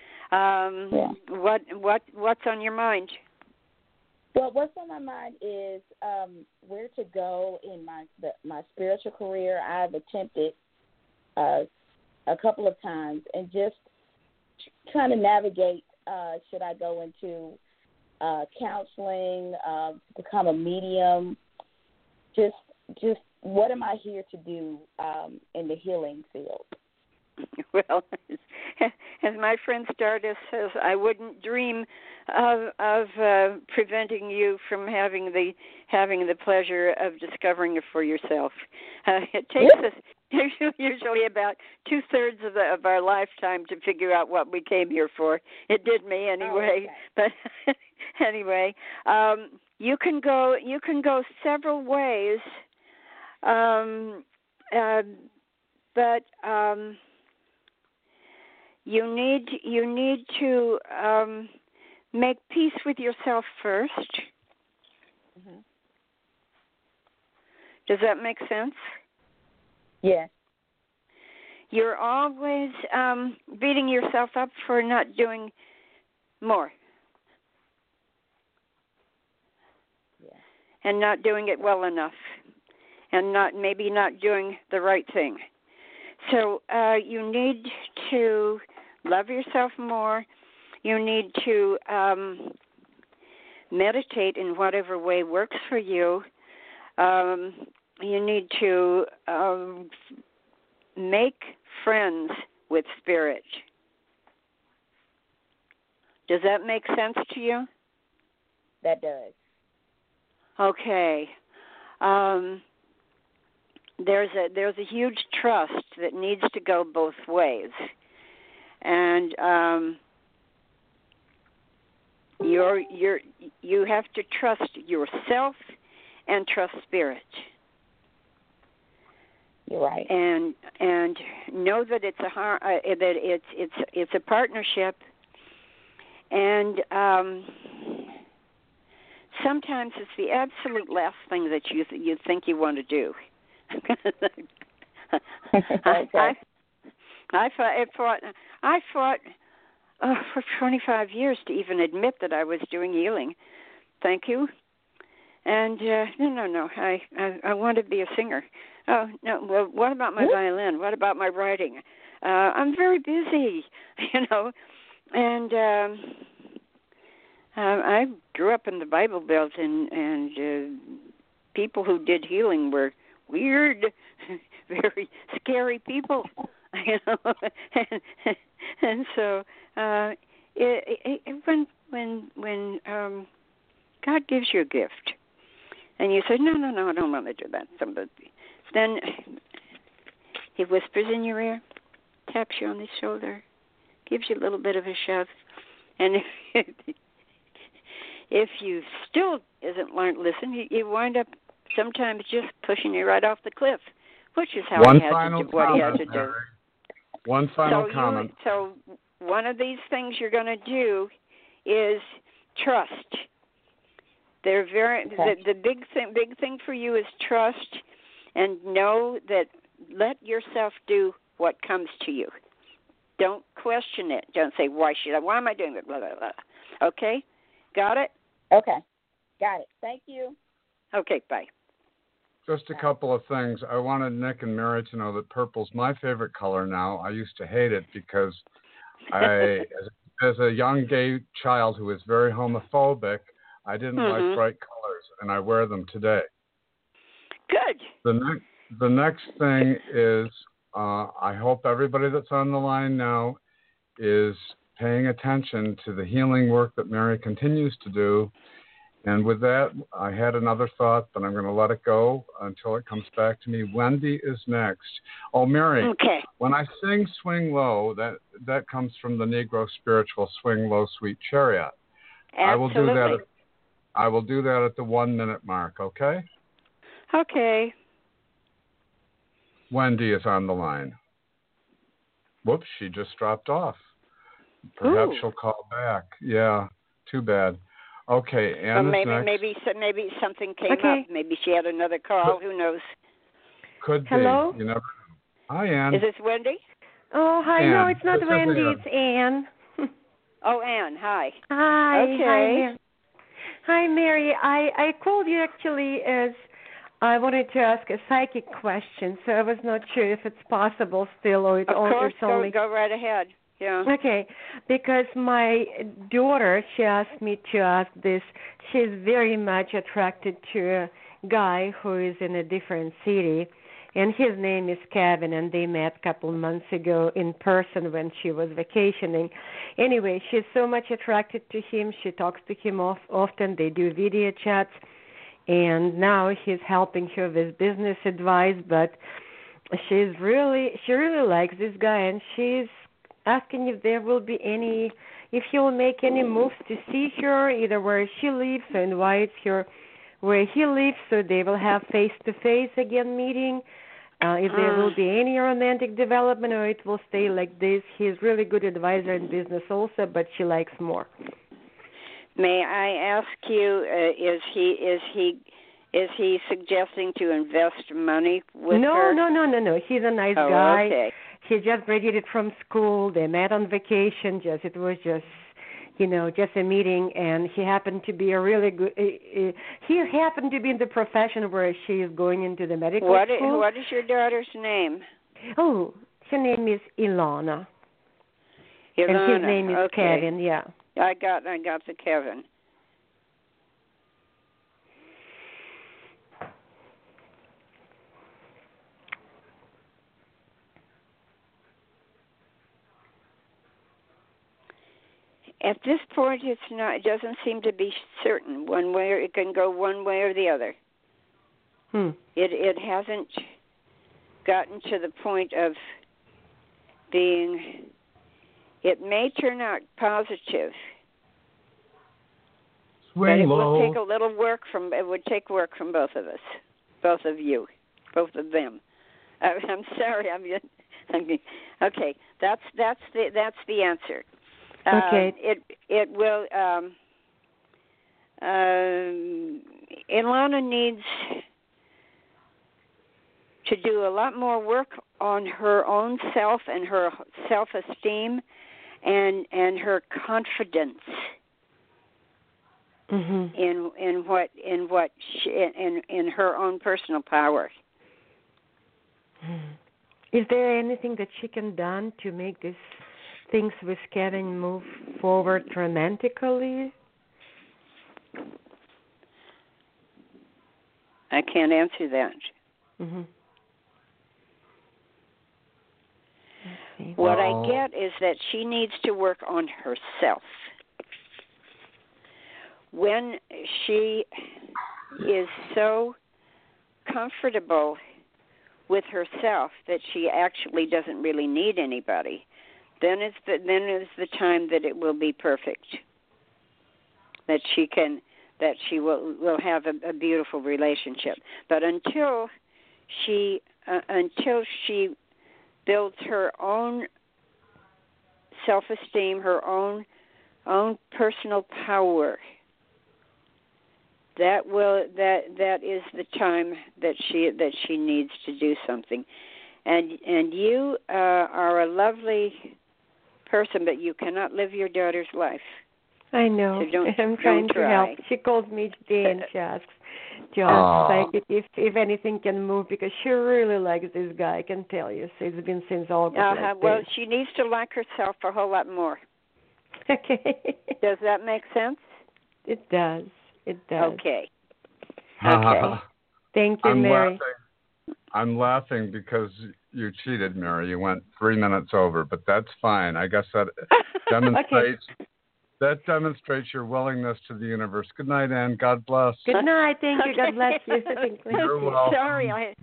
What's on your mind? Well, what's on my mind is where to go in my spiritual career. I've attempted a couple of times, and just trying to navigate. Should I go into counseling, become a medium? Just what am I here to do in the healing field? Well, as my friend Stardust says, I wouldn't dream of preventing you from having the pleasure of discovering it for yourself. It takes us usually about 2/3 of our lifetime to figure out what we came here for. It did me anyway. Oh, okay. But anyway, you can go several ways. But you need to make peace with yourself first. Mm-hmm. Does that make sense? Yes. You're always beating yourself up for not doing more. Yeah. And not doing it well enough. And maybe not doing the right thing. So you need to love yourself more. You need to meditate in whatever way works for you. You need to make friends with spirit. Does that make sense to you? That does. Okay. There's a huge trust that needs to go both ways, and you have to trust yourself and trust spirit. You're right. And know that it's a partnership, and sometimes it's the absolute last thing that you think you want to do. Okay. I fought for 25 years to even admit that I was doing healing. Thank you. And no. I want to be a singer. Oh no. Well, what about my violin? What about my writing? I'm very busy, And I grew up in the Bible Belt, and people who did healing were weird, very scary people, and so when God gives you a gift, and you say, no, I don't want to do that, then He whispers in your ear, taps you on the shoulder, gives you a little bit of a shove, and if you still isn't learned, listen, you wind up sometimes just pushing you right off the cliff, which is how he had to do what he had to do. One final comment. So one of these things you're going to do is trust. They're the big thing for you is trust, and know that let yourself do what comes to you. Don't question it. Don't say, why am I doing it? Blah, blah, blah. Okay? Got it? Okay. Got it. Thank you. Okay, bye. Just a couple of things. I wanted Nick and Mary to know that purple's my favorite color now. I used to hate it because as a young gay child who was very homophobic, I didn't like bright colors, and I wear them today. Good. The next thing is I hope everybody that's on the line now is paying attention to the healing work that Mary continues to do. And with that, I had another thought, but I'm going to let it go until it comes back to me. Wendy is next. Oh, Mary, okay. When I sing Swing Low, that comes from the Negro spiritual Swing Low, Sweet Chariot. Absolutely. I will do that at the 1 minute mark, okay? Okay. Wendy is on the line. Whoops, she just dropped off. Perhaps she'll call back. Yeah, too bad. Okay, Anne is next. Maybe something came up. Maybe she had another call. Who knows? Could Hello? be. You never know. Hi, Anne. Is this Wendy? Oh, hi. Anne. No, it's not This is Wendy. Anne. It's Anne. Oh, Anne. Hi. Hi. Okay. Hi, Mary. I called you actually as I wanted to ask a psychic question, so I was not sure if it's possible still or it's only. Go right ahead. Yeah. Okay, because my daughter, she asked me to ask this. She's very much attracted to a guy who is in a different city, and his name is Kevin, and they met a couple months ago in person when she was vacationing. Anyway, she's so much attracted to him. She talks to him often. They do video chats, and now he's helping her with business advice, but she really likes this guy, and she's asking if there will be if he will make any moves to see her, either where she lives or invites her where he lives, so they will have face-to-face again meeting. if there will be any romantic development or it will stay like this. He's really good advisor in business also, but she likes more. May I ask you, is he suggesting to invest money with her? No. He's a nice guy. Okay. He just graduated from school. They met on vacation. It was just a meeting, and he happened to be a really good. He happened to be in the profession where she is going into the medical school. What is your daughter's name? Oh, her name is Ilana. Ilana. And his name is Kevin. Yeah. I got the Kevin. At this point, it's not. It doesn't seem to be certain one way, or it can go one way or the other. It hasn't gotten to the point of being. It may turn out positive, but it will take a little work from. It would take work from both of us, both of you, both of them. I'm sorry. Okay. That's the answer. Okay. It will. Ilana needs to do a lot more work on her own self and her self-esteem and her confidence in her own personal power. Is there anything that she can do to make this things with Kevin move forward romantically? I can't answer that. What I get is that she needs to work on herself. When she is so comfortable with herself that she actually doesn't really need anybody, then is the time that it will be perfect. That she will have a beautiful relationship. But until she builds her own self-esteem, her own personal power, that is the time that she needs to do something. And you are a lovely person, but you cannot live your daughter's life. I know. So I'm trying to help. She calls me each day and she asks like if anything can move, because she really likes this guy. I can tell you. So it's been since August. Well, she needs to like herself a whole lot more. Okay. Does that make sense? It does. It does. Okay. Thank you, Mary. I'm laughing because you cheated, Mary. You went 3 minutes over, but that's fine. I guess that demonstrates your willingness to the universe. Good night, Ann. God bless. Good night. Thank you. God bless you. You're welcome. Sorry.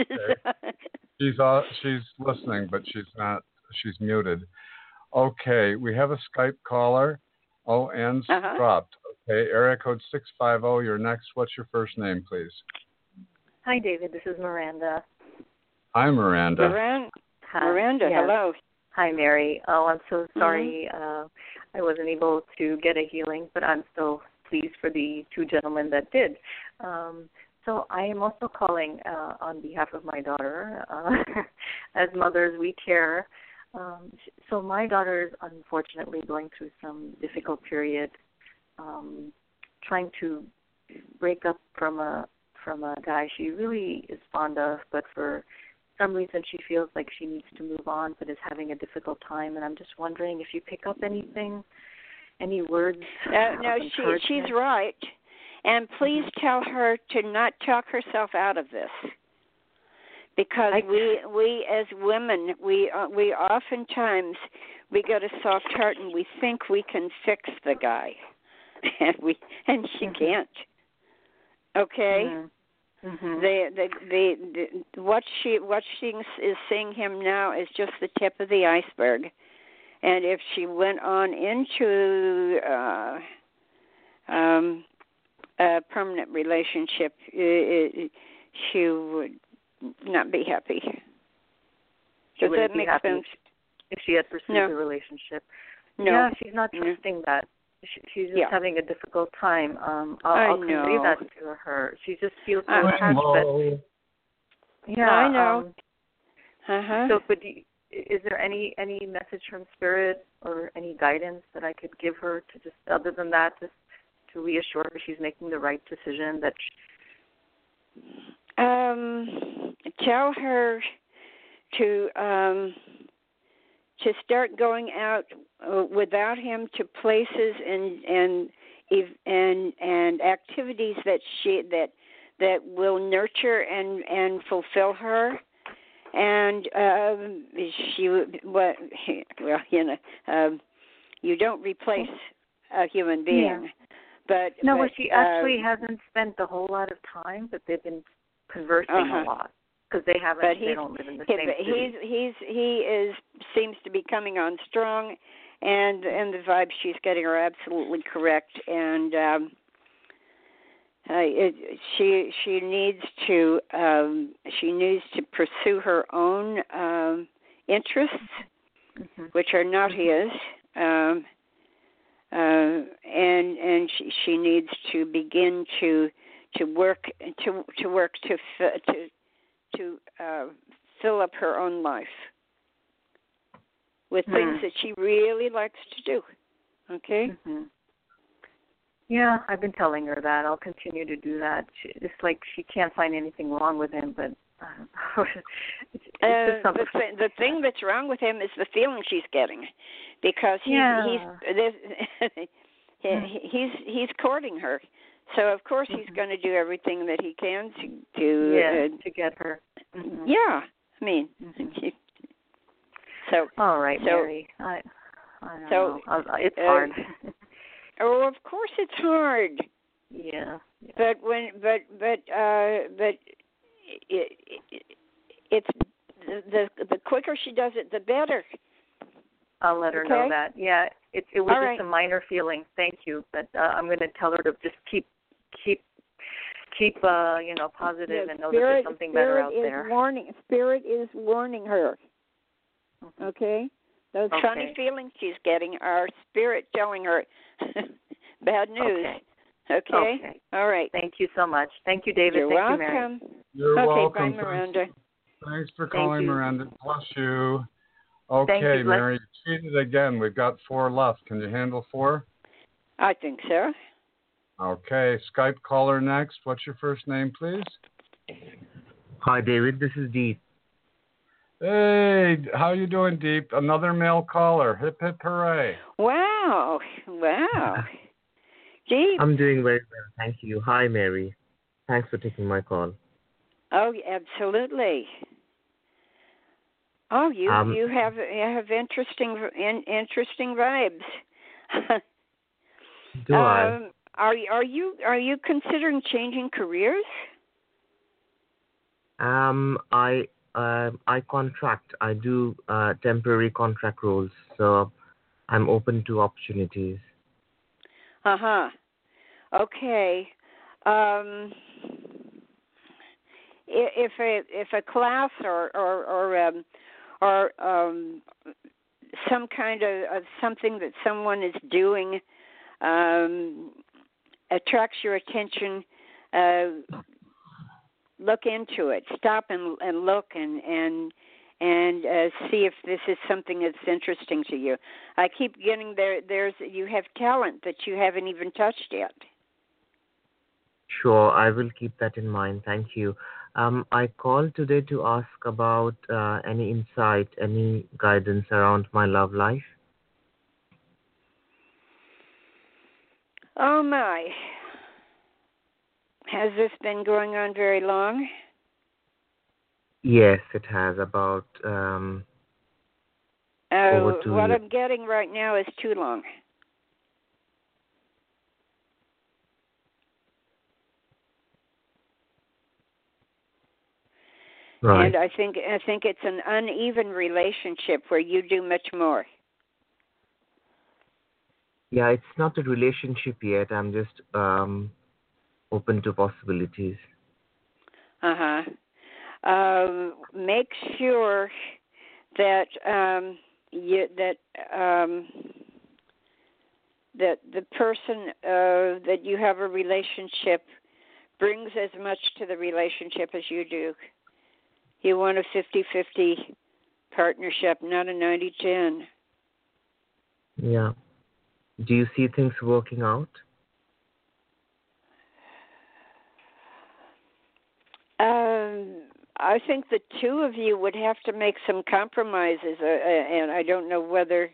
Okay. She's listening, but she's not. She's muted. Okay. We have a Skype caller. Oh, Ann's dropped. Okay. Area code 650. You're next. What's your first name, please? Hi, David. This is Miranda. Hi, Miranda. Miranda, yes. Hello. Hi, Mary. Oh, I'm so sorry. I wasn't able to get a healing, but I'm still pleased for the two gentlemen that did. So I am also calling on behalf of my daughter. As mothers, we care. So my daughter is unfortunately going through some difficult period, trying to break up from a guy she really is fond of, but for some reason she feels like she needs to move on, but is having a difficult time. And I'm just wondering if you pick up anything, any words. No, she's right. And please tell her to not talk herself out of this, because we as women we oftentimes we get a soft heart and we think we can fix the guy, and she can't. Okay. What she is seeing him now is just the tip of the iceberg, and if she went on into a permanent relationship, she would not be happy. She Does wouldn't that be make happy sense? if she had pursued No. the relationship. No. Yeah, she's not No. trusting that. She's just Yeah. having a difficult time. I I'll convey know. that to her. She just feels so I attached. But Hello. yeah, I know. So, but is there any message from Spirit or any guidance that I could give her to just, other than that, just to reassure her she's making the right decision? That tell her to start going out without him to places and activities that will nurture and fulfill her. And you don't replace a human being. Yeah. But she actually hasn't spent a whole lot of time, but they've been conversing a lot because they haven't. But they don't live in the same city. He seems to be coming on strong, and the vibes she's getting are absolutely correct. And she needs to pursue her own interests, which are not his. And she needs to begin to work to fill up her own life with things that she really likes to do. Okay. Yeah, I've been telling her that. I'll continue to do that. It's like she can't find anything wrong with him, but it's just something. The thing that's wrong with him is the feeling she's getting, because he's courting her. So of course he's going to do everything that he can to get her. Yeah, I mean. So. All right, Mary. I don't know. It's hard. Oh, of course it's hard. Yeah. But it's the quicker she does it, the better. I'll let her know that. Yeah, it was All just a minor feeling. Thank you, but I'm going to tell her to just keep positive and know that there's something better out there. Spirit is warning her. Okay. Those funny feelings she's getting are Spirit telling her bad news. Okay. All right. Thank you so much. Thank you, David. You're Thank welcome. You, Mary. You're welcome. Bye, Miranda. Thanks for calling, Miranda. Bless you. Thank Okay, you. Mary, treat it again. We've got 4 left. Can you handle 4? I think so. Okay, Skype caller next. What's your first name, please? Hi, David. This is Deep. Hey, how you doing, Deep? Another male caller. Hip, hip, hooray. Wow. Deep. I'm doing very well, thank you. Hi, Mary. Thanks for taking my call. Oh, absolutely. Oh, you have interesting vibes. Do I? Are you considering changing careers? I contract. I do temporary contract roles, so I'm open to opportunities. Okay. If a class or some kind of something that someone is doing attracts your attention, look into it. Stop and look and see if this is something that's interesting to you. I keep getting you have talent that you haven't even touched yet. Sure, I will keep that in mind. Thank you. I called today to ask about any insight, any guidance around my love life. Oh, my. Has this been going on very long? Yes, it has. About over 2 what years. I'm getting right now is too long. Right. And I think it's an uneven relationship where you do much more. Yeah, it's not a relationship yet. I'm just open to possibilities. make sure that that the person that you have a relationship brings as much to the relationship as you do. You want a 50-50 partnership, not a 90-10. Yeah. Do you see things working out? I think the two of you would have to make some compromises, and I don't know whether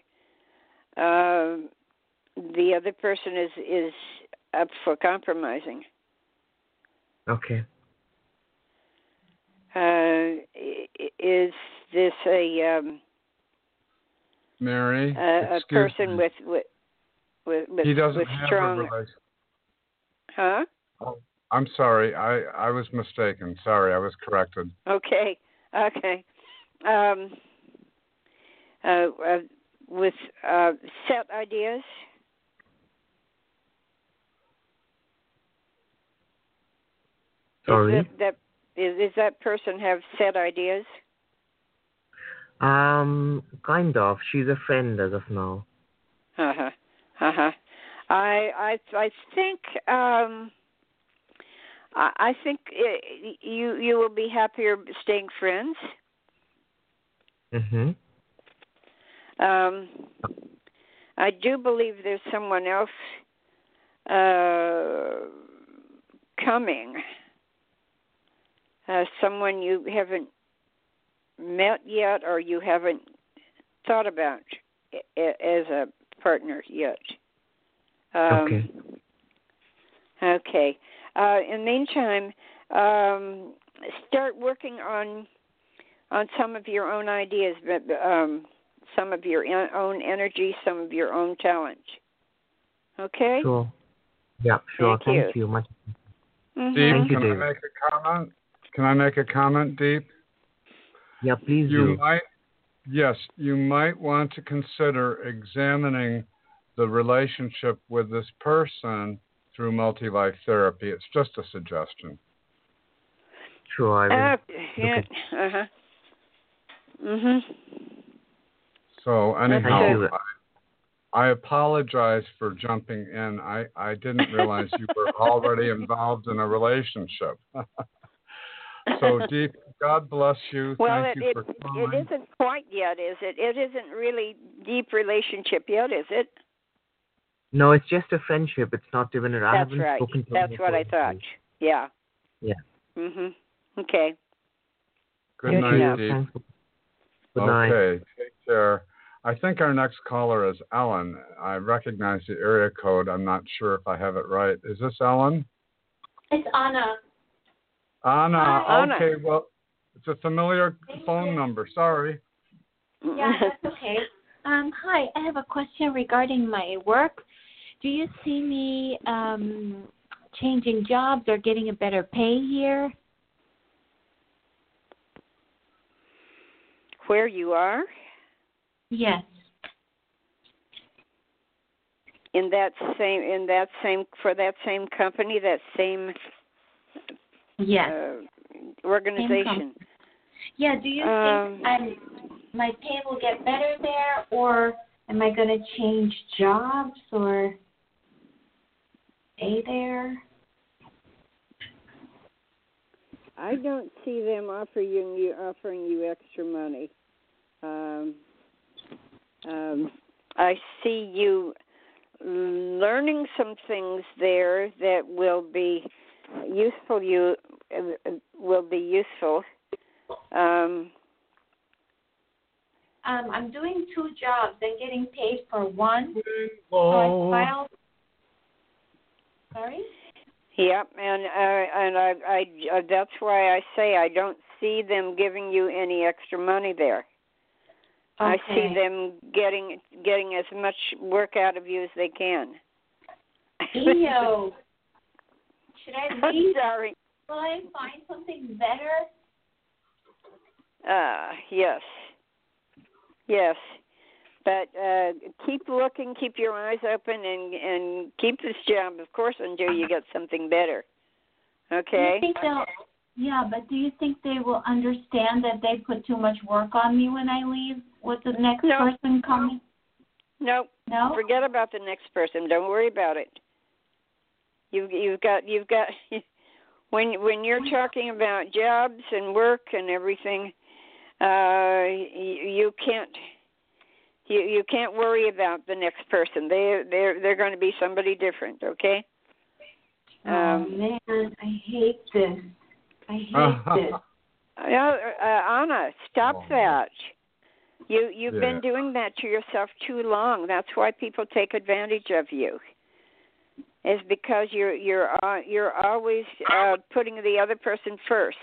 the other person is up for compromising. Okay. Is this a Mary? a person me. with He doesn't have strong? a relationship. Huh? Oh, I'm sorry. I was mistaken. Sorry, I was corrected. Okay. With set ideas. Sorry? Does that person have set ideas? Kind of. She's a friend as of now. I think I think you will be happier staying friends. Mhm. I do believe there's someone else coming. Someone you haven't met yet, or you haven't thought about as a partner yet. Okay. Okay. In the meantime, start working on some of your own ideas, some of your own energy, some of your own talent. Okay? Sure. Yeah, sure. Thank you much. Mm-hmm. Deep, Thank you, can I Dave. make a comment? Can I make a comment, Deep? Yeah, please do. You might want to consider examining the relationship with this person through multi-life therapy. It's just a suggestion. Sure, I will. Yeah. Mhm. So anyhow, Thank you. I apologize for jumping in. I didn't realize you were already involved in a relationship. So, Deep, God bless you. Well, Thank you for calling. it isn't quite yet, is it? It isn't really deep relationship yet, is it? No, it's just a friendship. It's not even. I That's haven't right. spoken to That's him what I before. thought. Yeah. Yeah. Mhm. Okay. Good night, enough. Deep. Thanks. Good night. Okay, take care. I think our next caller is Ellen. I recognize the area code. I'm not sure if I have it right. Is this Ellen? It's Anna. Anna. Hi. Okay, well, it's a familiar phone number. Sorry. Yeah, that's okay. Hi, I have a question regarding my work. Do you see me changing jobs or getting a better pay here? Where you are? Yes. In that same for that same company, that same Yes. Organization. Yeah, do you think my pay will get better there, or am I going to change jobs or stay there? I don't see them offering you extra money. I see you learning some things there that will be useful. I'm doing two jobs and getting paid for one. So I filed. Sorry? Yep, and I that's why I say I don't see them giving you any extra money there. Okay. I see them getting as much work out of you as they can. Ew. Should I leave? Sorry. Will I find something better? Yes. But keep looking, keep your eyes open, and keep this job, of course, until you get something better. Okay? Yeah, but do you think they will understand that they put too much work on me when I leave with the next person coming? No. No? Forget about the next person. Don't worry about it. You've got when you're talking about jobs and work and everything, you can't worry about the next person. They're going to be somebody different, okay? Oh man, I hate this. I hate this. Anna, stop that. You've been doing that to yourself too long. That's why people take advantage of you. Is because you're always putting the other person first.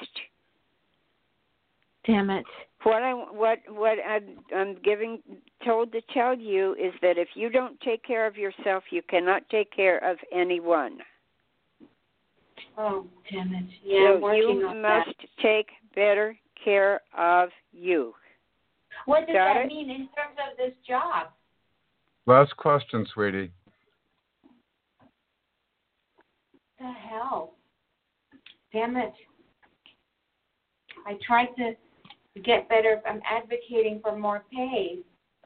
Damn it. What I'm told to tell you is that if you don't take care of yourself, you cannot take care of anyone. Oh, damn it. Yeah, so you must take better care of you. What does that mean in terms of this job? Last question, sweetie. The hell? Damn it. I tried to get better. I'm advocating for more pay.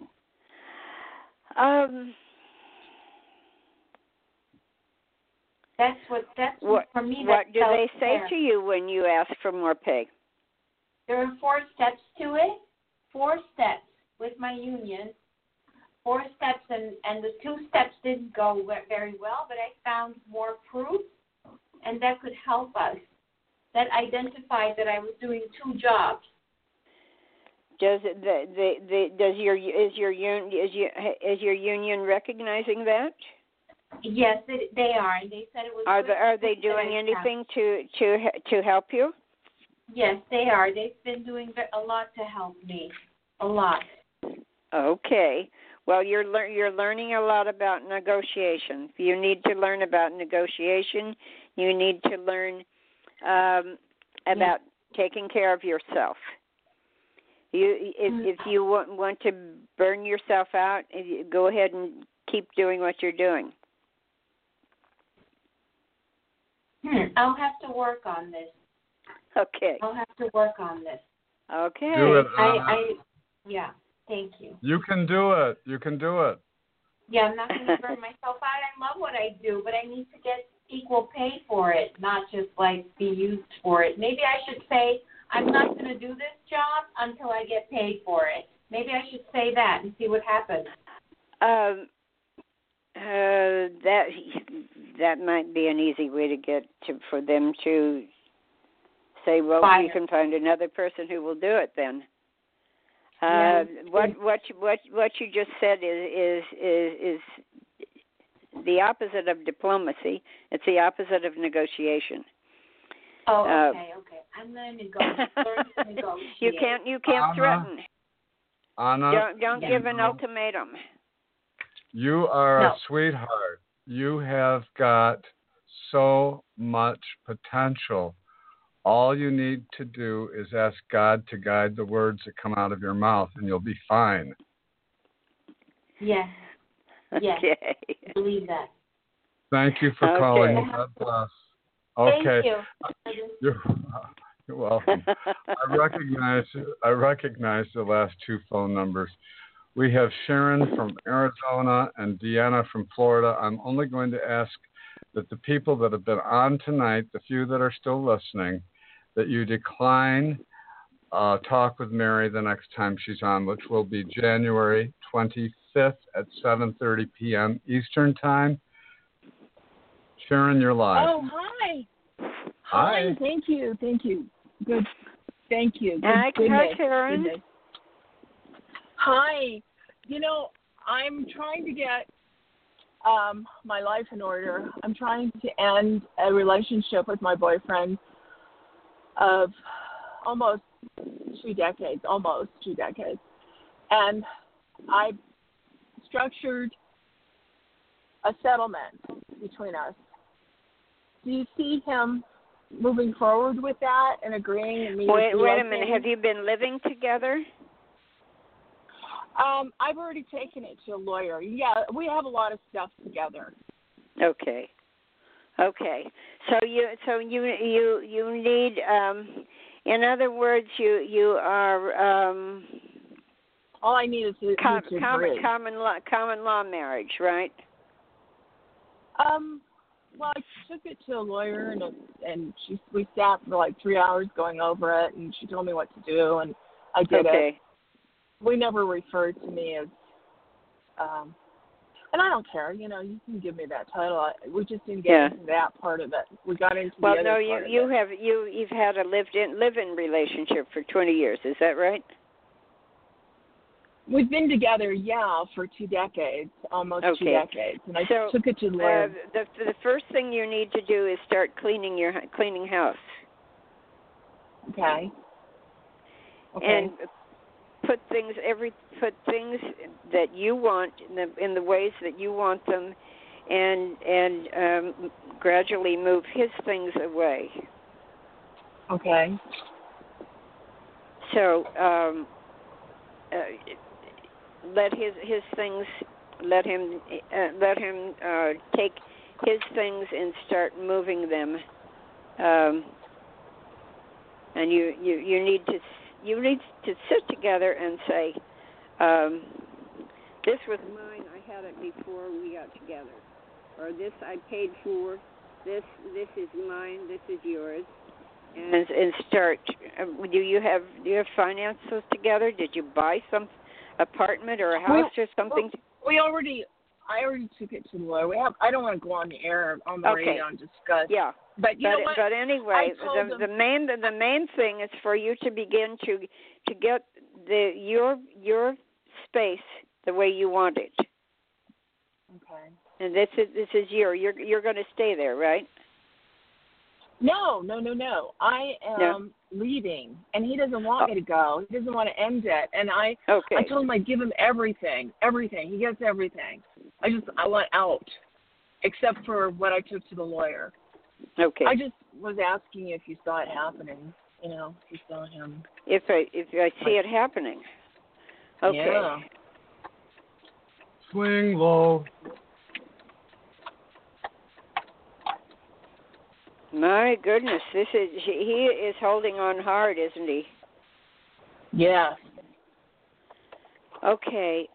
That's for me. What do they say to you when you ask for more pay? There are 4 steps to it. 4 steps with my union. 4 steps, and the 2 steps didn't go very well, but I found more proof, and that could help us. That identified that I was doing 2 jobs. Is your union recognizing that? Yes, they are, and they said it was. Are they doing anything to help you? Yes, they are. They've been doing a lot to help me, a lot. Okay. Well, you're learning a lot about negotiation. You need to learn about negotiation. You need to learn about taking care of yourself. If you want to burn yourself out, go ahead and keep doing what you're doing. I'll have to work on this. Okay. I'll have to work on this. Okay. Do it, yeah. Thank you. You can do it. You can do it. Yeah, I'm not going to burn myself out. I love what I do, but I need to get equal pay for it, not just be used for it. Maybe I should say I'm not going to do this job until I get paid for it. Maybe I should say that and see what happens. That might be an easy way to get for them to say, well, you can find another person who will do it then. What you just said is the opposite of diplomacy. It's the opposite of negotiation. Oh, okay. I'm going to learn to negotiate. You can't threaten. Anna, don't give an ultimatum. You are a sweetheart. You have got so much potential. All you need to do is ask God to guide the words that come out of your mouth, and you'll be fine. Yes. Yes. Okay. I believe that. Thank you for calling. God bless. Okay. Thank you. You're welcome. I recognize the last 2 phone numbers. We have Sharon from Arizona and Deanna from Florida. I'm only going to ask that the people that have been on tonight, the few that are still listening, that you decline Talk with Mary the next time she's on, which will be January 25th at 7:30 p.m. Eastern Time. Sharon, you're live. Oh, hi. Hi. Thank you. Good. Thank you. Hi, Sharon. Goodness. Hi. I'm trying to get my life in order. I'm trying to end a relationship with my boyfriend of almost 2 decades. And I structured a settlement between us. Do you see him moving forward with that and agreeing? And wait a minute. Have you been living together? I've already taken it to a lawyer. Yeah, we have a lot of stuff together. Okay. Okay. So you need in other words you are all I need is to agree. common law marriage, right? Well, I took it to a lawyer, and we sat for like 3 hours going over it, and she told me what to do, and I did it. We never referred to me as, and I don't care. You can give me that title. We just didn't get into that part of it. We got into the other part of it. You've had a live-in relationship for 20 years. Is that right? We've been together, for 2 decades, almost 2 decades, and I took it to the lawyer. The first thing you need to do is start cleaning house. Okay. And put things that you want in the ways that you want them, and gradually move his things away. Okay. So let his things. Let him take his things and start moving them. And you need to sit together and say, this was mine. I had it before we got together, or this I paid for. This is mine. This is yours. And start. Do you have finances together? Did you buy some apartment or a house or something? I already took it to the lawyer. I don't want to go on the air on the radio and discuss. Yeah. But but anyway, the main thing is for you to begin to get your space the way you want it. Okay. And this is you're going to stay there, right? No. I am leaving, and he doesn't want me to go. He doesn't want to end it, and I told him I'd give him everything. He gets everything. I want out, except for what I took to the lawyer. Okay. I just was asking if you saw it happening. If you saw him. If I see it happening. Okay. Yeah. Swing low. My goodness, he is holding on hard, isn't he? Yeah. Okay.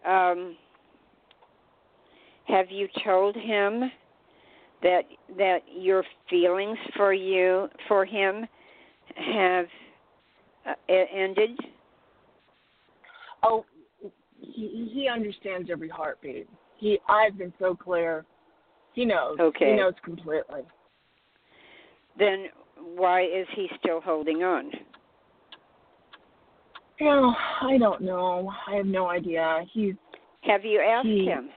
Have you told him that your feelings for him have ended? Oh, he understands every heartbeat. I've been so clear. He knows. Okay. He knows completely. Then why is he still holding on? I don't know. I have no idea. Have you asked him?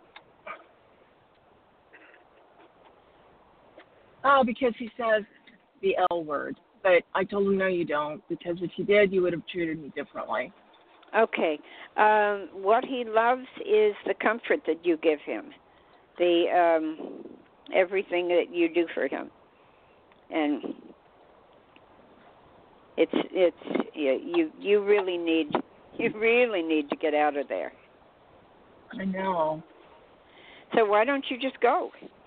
Oh, because he says the L word. But I told him, no, you don't, because if you did, you would have treated me differently. Okay. What he loves is the comfort that you give him, the everything that you do for him. And you really need to get out of there. I know. So why don't you just go?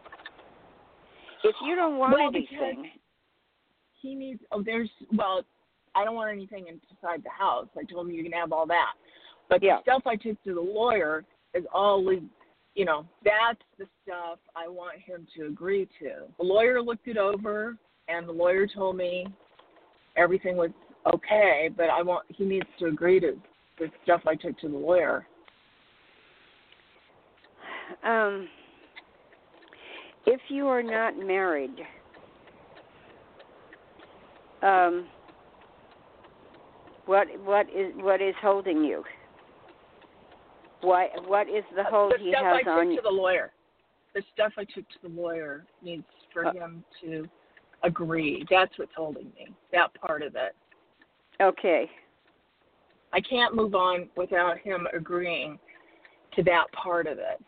If you don't want anything, he needs. I don't want anything inside the house. I told him you can have all that, but the stuff I took to the lawyer is all legal. That's the stuff I want him to agree to. The lawyer looked it over. And the lawyer told me everything was okay, but he needs to agree to the stuff I took to the lawyer. If you are not married, what is holding you? What is the hold he has on you? The stuff I took to the lawyer. The stuff I took to the lawyer needs for him to agree. That's what's holding me. That part of it. Okay. I can't move on without him agreeing to that part of it.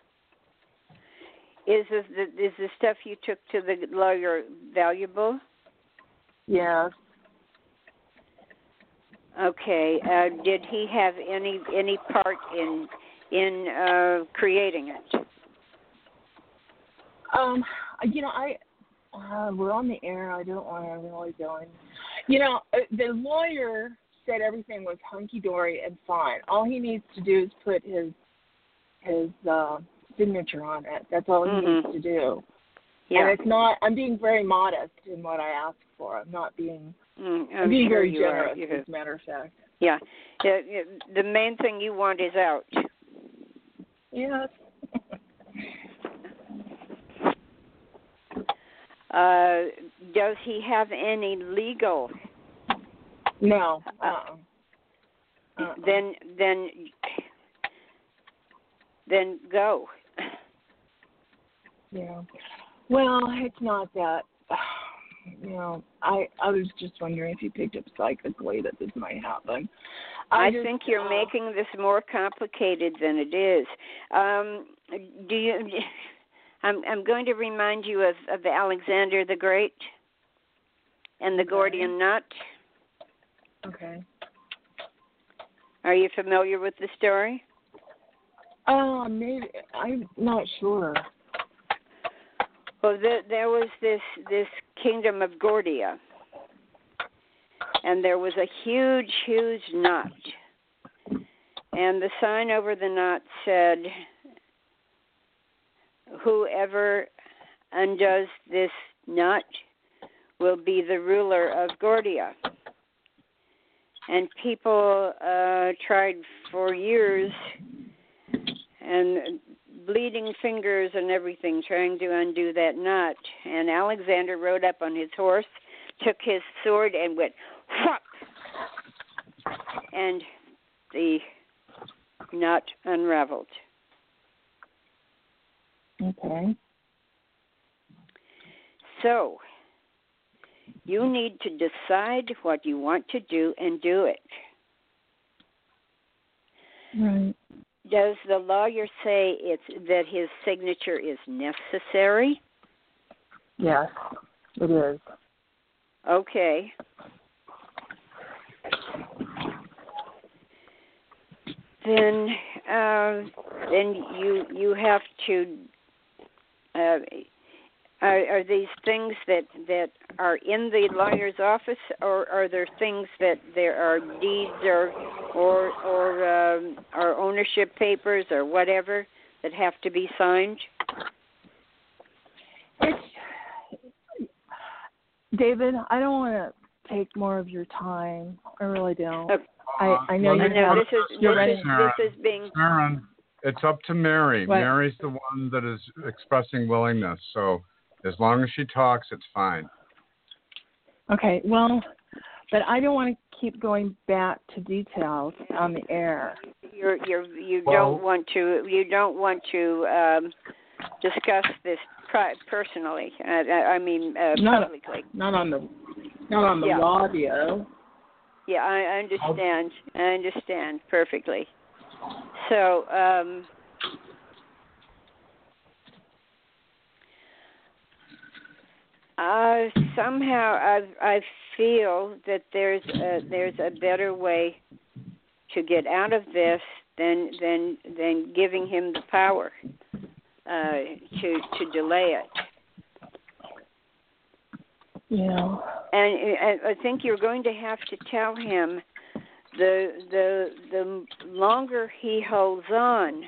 Is the stuff you took to the lawyer valuable? Yes. Okay. Did he have any part in creating it? we're on the air. I don't want to really go in. You know, the lawyer said everything was hunky-dory and fine. All he needs to do is put his signature on it. That's all he needs to do. Yeah. And it's not, I'm being very modest in what I ask for. I'm not being, I'm being sure very you generous, are. as a matter of fact. Yeah. The main thing you want is out. Yes. Does he have any legal? No. Then go. Yeah. Well, it's not that. You know, I was just wondering if you picked up psychically that this might happen. I think you're making this more complicated than it is. Do you? I'm going to remind you of Alexander the Great and the Gordian knot. Okay. Are you familiar with the story? Maybe. I'm not sure. Well, there was this kingdom of Gordia, and there was a huge, huge knot. And the sign over the knot said, whoever undoes this knot will be the ruler of Gordia. And people tried for years, and bleeding fingers and everything, trying to undo that knot. And Alexander rode up on his horse, took his sword, and went, whop! And the knot unraveled. Okay. So, you need to decide what you want to do and do it. Right. Does the lawyer say that his signature is necessary? Yes, it is. Okay. Then you have to. Are these things that are in the lawyer's office, or are there things that there are deeds or ownership papers or whatever that have to be signed? David, I don't want to take more of your time. I really don't. Okay. I know this is being. Sharon, it's up to Mary. What? Mary's the one that is expressing willingness. So as long as she talks, it's fine. Okay. Well, but I don't want to keep going back to details on the air. You don't want to discuss this personally. Publicly. Not on the audio. Yeah, I understand. I understand perfectly. So, somehow I feel that there's a better way to get out of this than giving him the power to delay it. Yeah. And I think you're going to have to tell him the longer he holds on,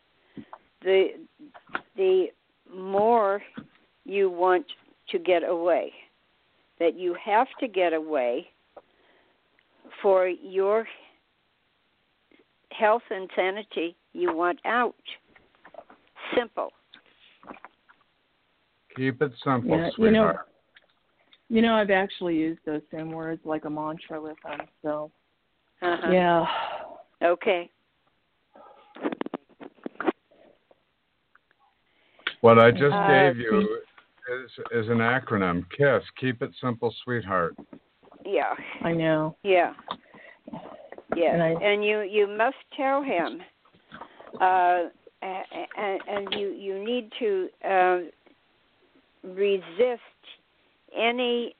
the more you want to get away. That you have to get away for your health and sanity. You want out. Simple. Keep it simple, sweetheart. You know, I've actually used those same words like a mantra with them, so. Uh-huh. Yeah. Okay. What I just gave you is an acronym. KISS. Keep it simple, sweetheart. Yeah. I know. Yeah. Yes. And you must tell him, and you need to resist any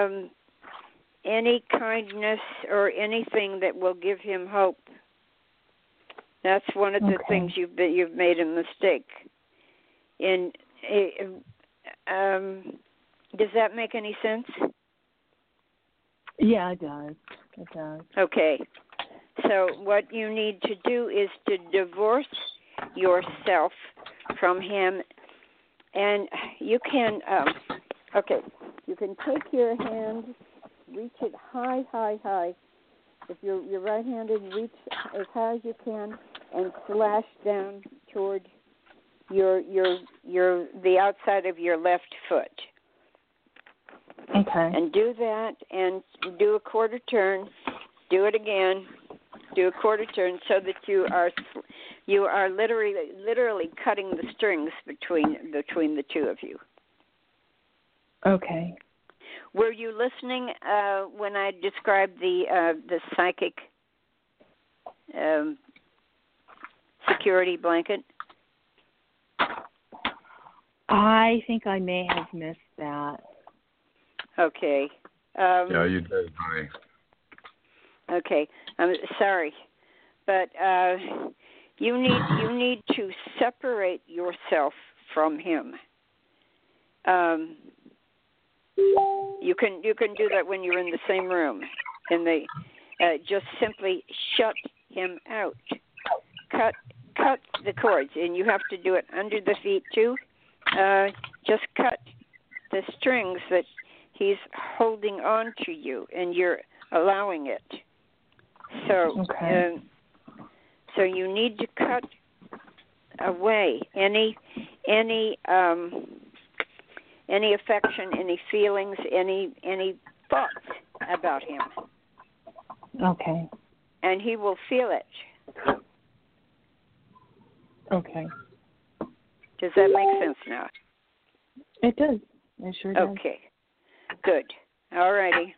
kindness or anything that will give him hope. That's one of the things you've made a mistake in. Does that make any sense? Yeah, it does. It does. Okay. So what you need to do is to divorce yourself from him, and you can. You can take your hand, reach it high, high, high. If you're right-handed, reach as high as you can, and slash down toward the outside of your left foot. Okay. And do that, and do a quarter turn. Do it again. Do a quarter turn, so that you are literally cutting the strings between the two of you. Okay. Were you listening when I described the psychic security blanket? I think I may have missed that. Okay. Yeah, you did, honey. Okay. I'm sorry, but you need to separate yourself from him. You can do that when you're in the same room. Just simply shut him out. Cut the cords, and you have to do it under the feet too. Just cut the strings that he's holding on to you, and you're allowing it. So, okay. So you need to cut away any affection, any feelings, any thoughts about him. Okay. And he will feel it. Okay. Does that make sense now? It does. It sure does. Okay. Good. All righty.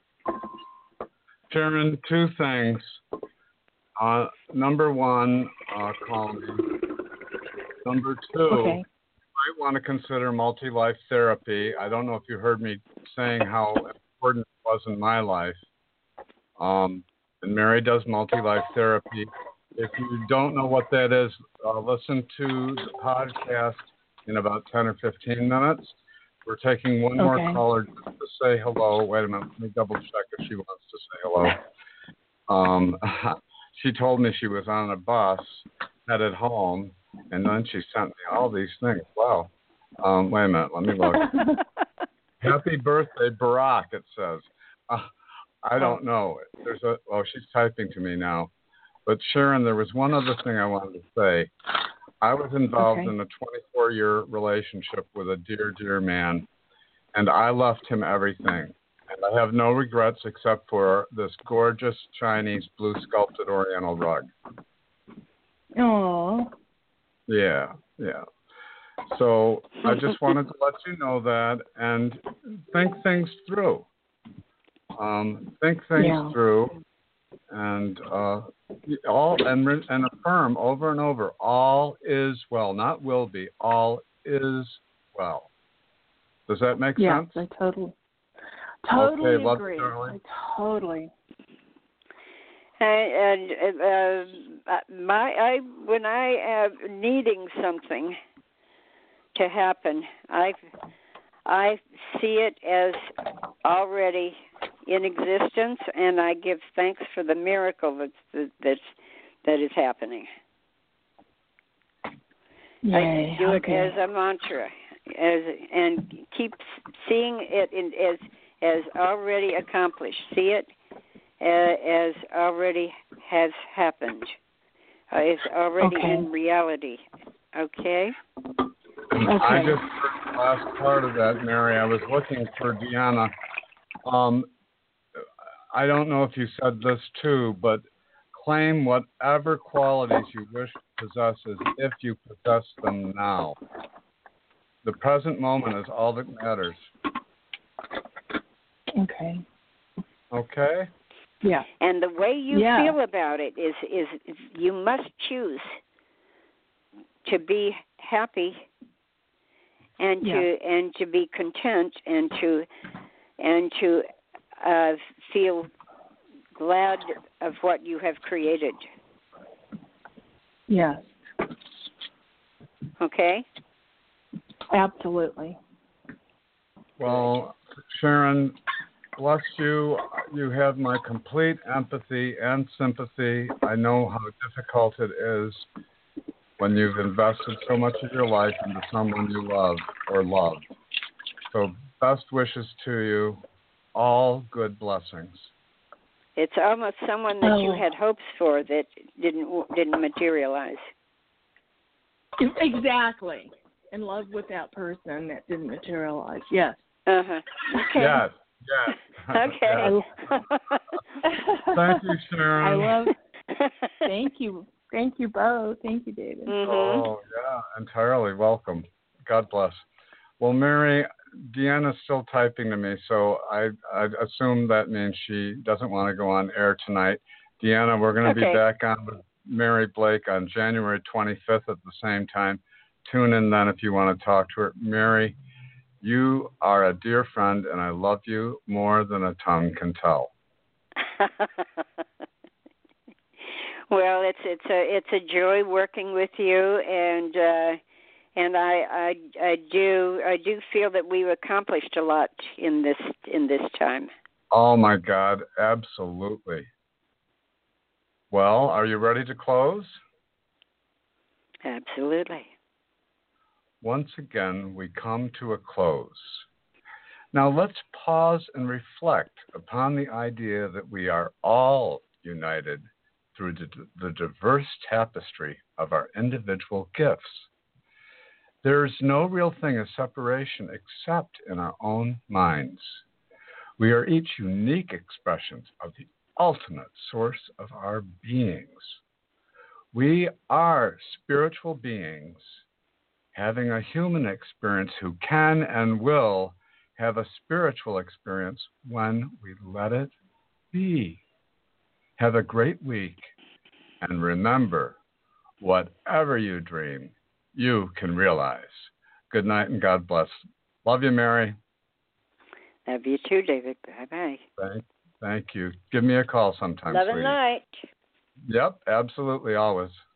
Sharon, two things. Number one, call me. Number two, okay. you might want to consider multi-life therapy. I don't know if you heard me saying how important it was in my life. And Mary does multi-life therapy. If you don't know what that is, listen to the podcast in about 10 or 15 minutes. We're taking one more caller just to say hello. Wait a minute. Let me double check if she wants to say hello. She told me she was on a bus headed home, and then she sent me all these things. Wow. Wait a minute. Let me look. Happy birthday, Barack, it says. I don't know. She's typing to me now. But Sharon, there was one other thing I wanted to say. I was involved in a 24-year relationship with a dear, dear man, and I left him everything. And I have no regrets except for this gorgeous Chinese blue sculpted Oriental rug. Oh. Yeah. So I just wanted to let you know that and think things through. Through. And and affirm over and over, all is well, not will be, all is well. Does that make sense? Yes, I totally agree. I totally. When I am needing something to happen, I see it as already in existence, and I give thanks for the miracle that is happening. Yay. I do it as a mantra, and keep seeing it as already accomplished. See it as already has happened. It's already in reality. Okay? I just heard the last part of that, Mary. I was looking for Deanna. I don't know if you said this too, but claim whatever qualities you wish to possess as if you possess them now. The present moment is all that matters. Okay. Okay? Yeah. And the way you feel about it is you must choose to be happy and to be content and to feel glad of what you have created. Yes. Okay? Absolutely. Well, Sharon, bless you. You have my complete empathy and sympathy. I know how difficult it is when you've invested so much of your life into someone you love or loved. So best wishes to you. All good blessings. It's almost someone that you had hopes for that didn't materialize. Exactly. In love with that person that didn't materialize. Yes. Okay. Yes. Okay. Yes. Thank you, Sharon. Thank you. Thank you both. Thank you, David. Oh, yeah, entirely welcome. God bless. Well, Mary, Deanna's still typing to me, so I assume that means she doesn't want to go on air tonight. Deanna, we're going to be back on with Mary Blake on January 25th at the same time. Tune in then if you want to talk to her. Mary, you are a dear friend, and I love you more than a tongue can tell. Well, it's a joy working with you, and I do feel that we've accomplished a lot in this time. Oh my God, absolutely. Well, are you ready to close? Absolutely. Once again, we come to a close. Now let's pause and reflect upon the idea that we are all united through the diverse tapestry of our individual gifts. There is no real thing as separation except in our own minds. We are each unique expressions of the ultimate source of our beings. We are spiritual beings having a human experience who can and will have a spiritual experience when we let it be. Have a great week, and remember, whatever you dream, you can realize. Good night and God bless. Love you, Mary. Love you too, David. Bye-bye. Thank you. Give me a call sometime, Love sweetie. and light. Yep, absolutely, always.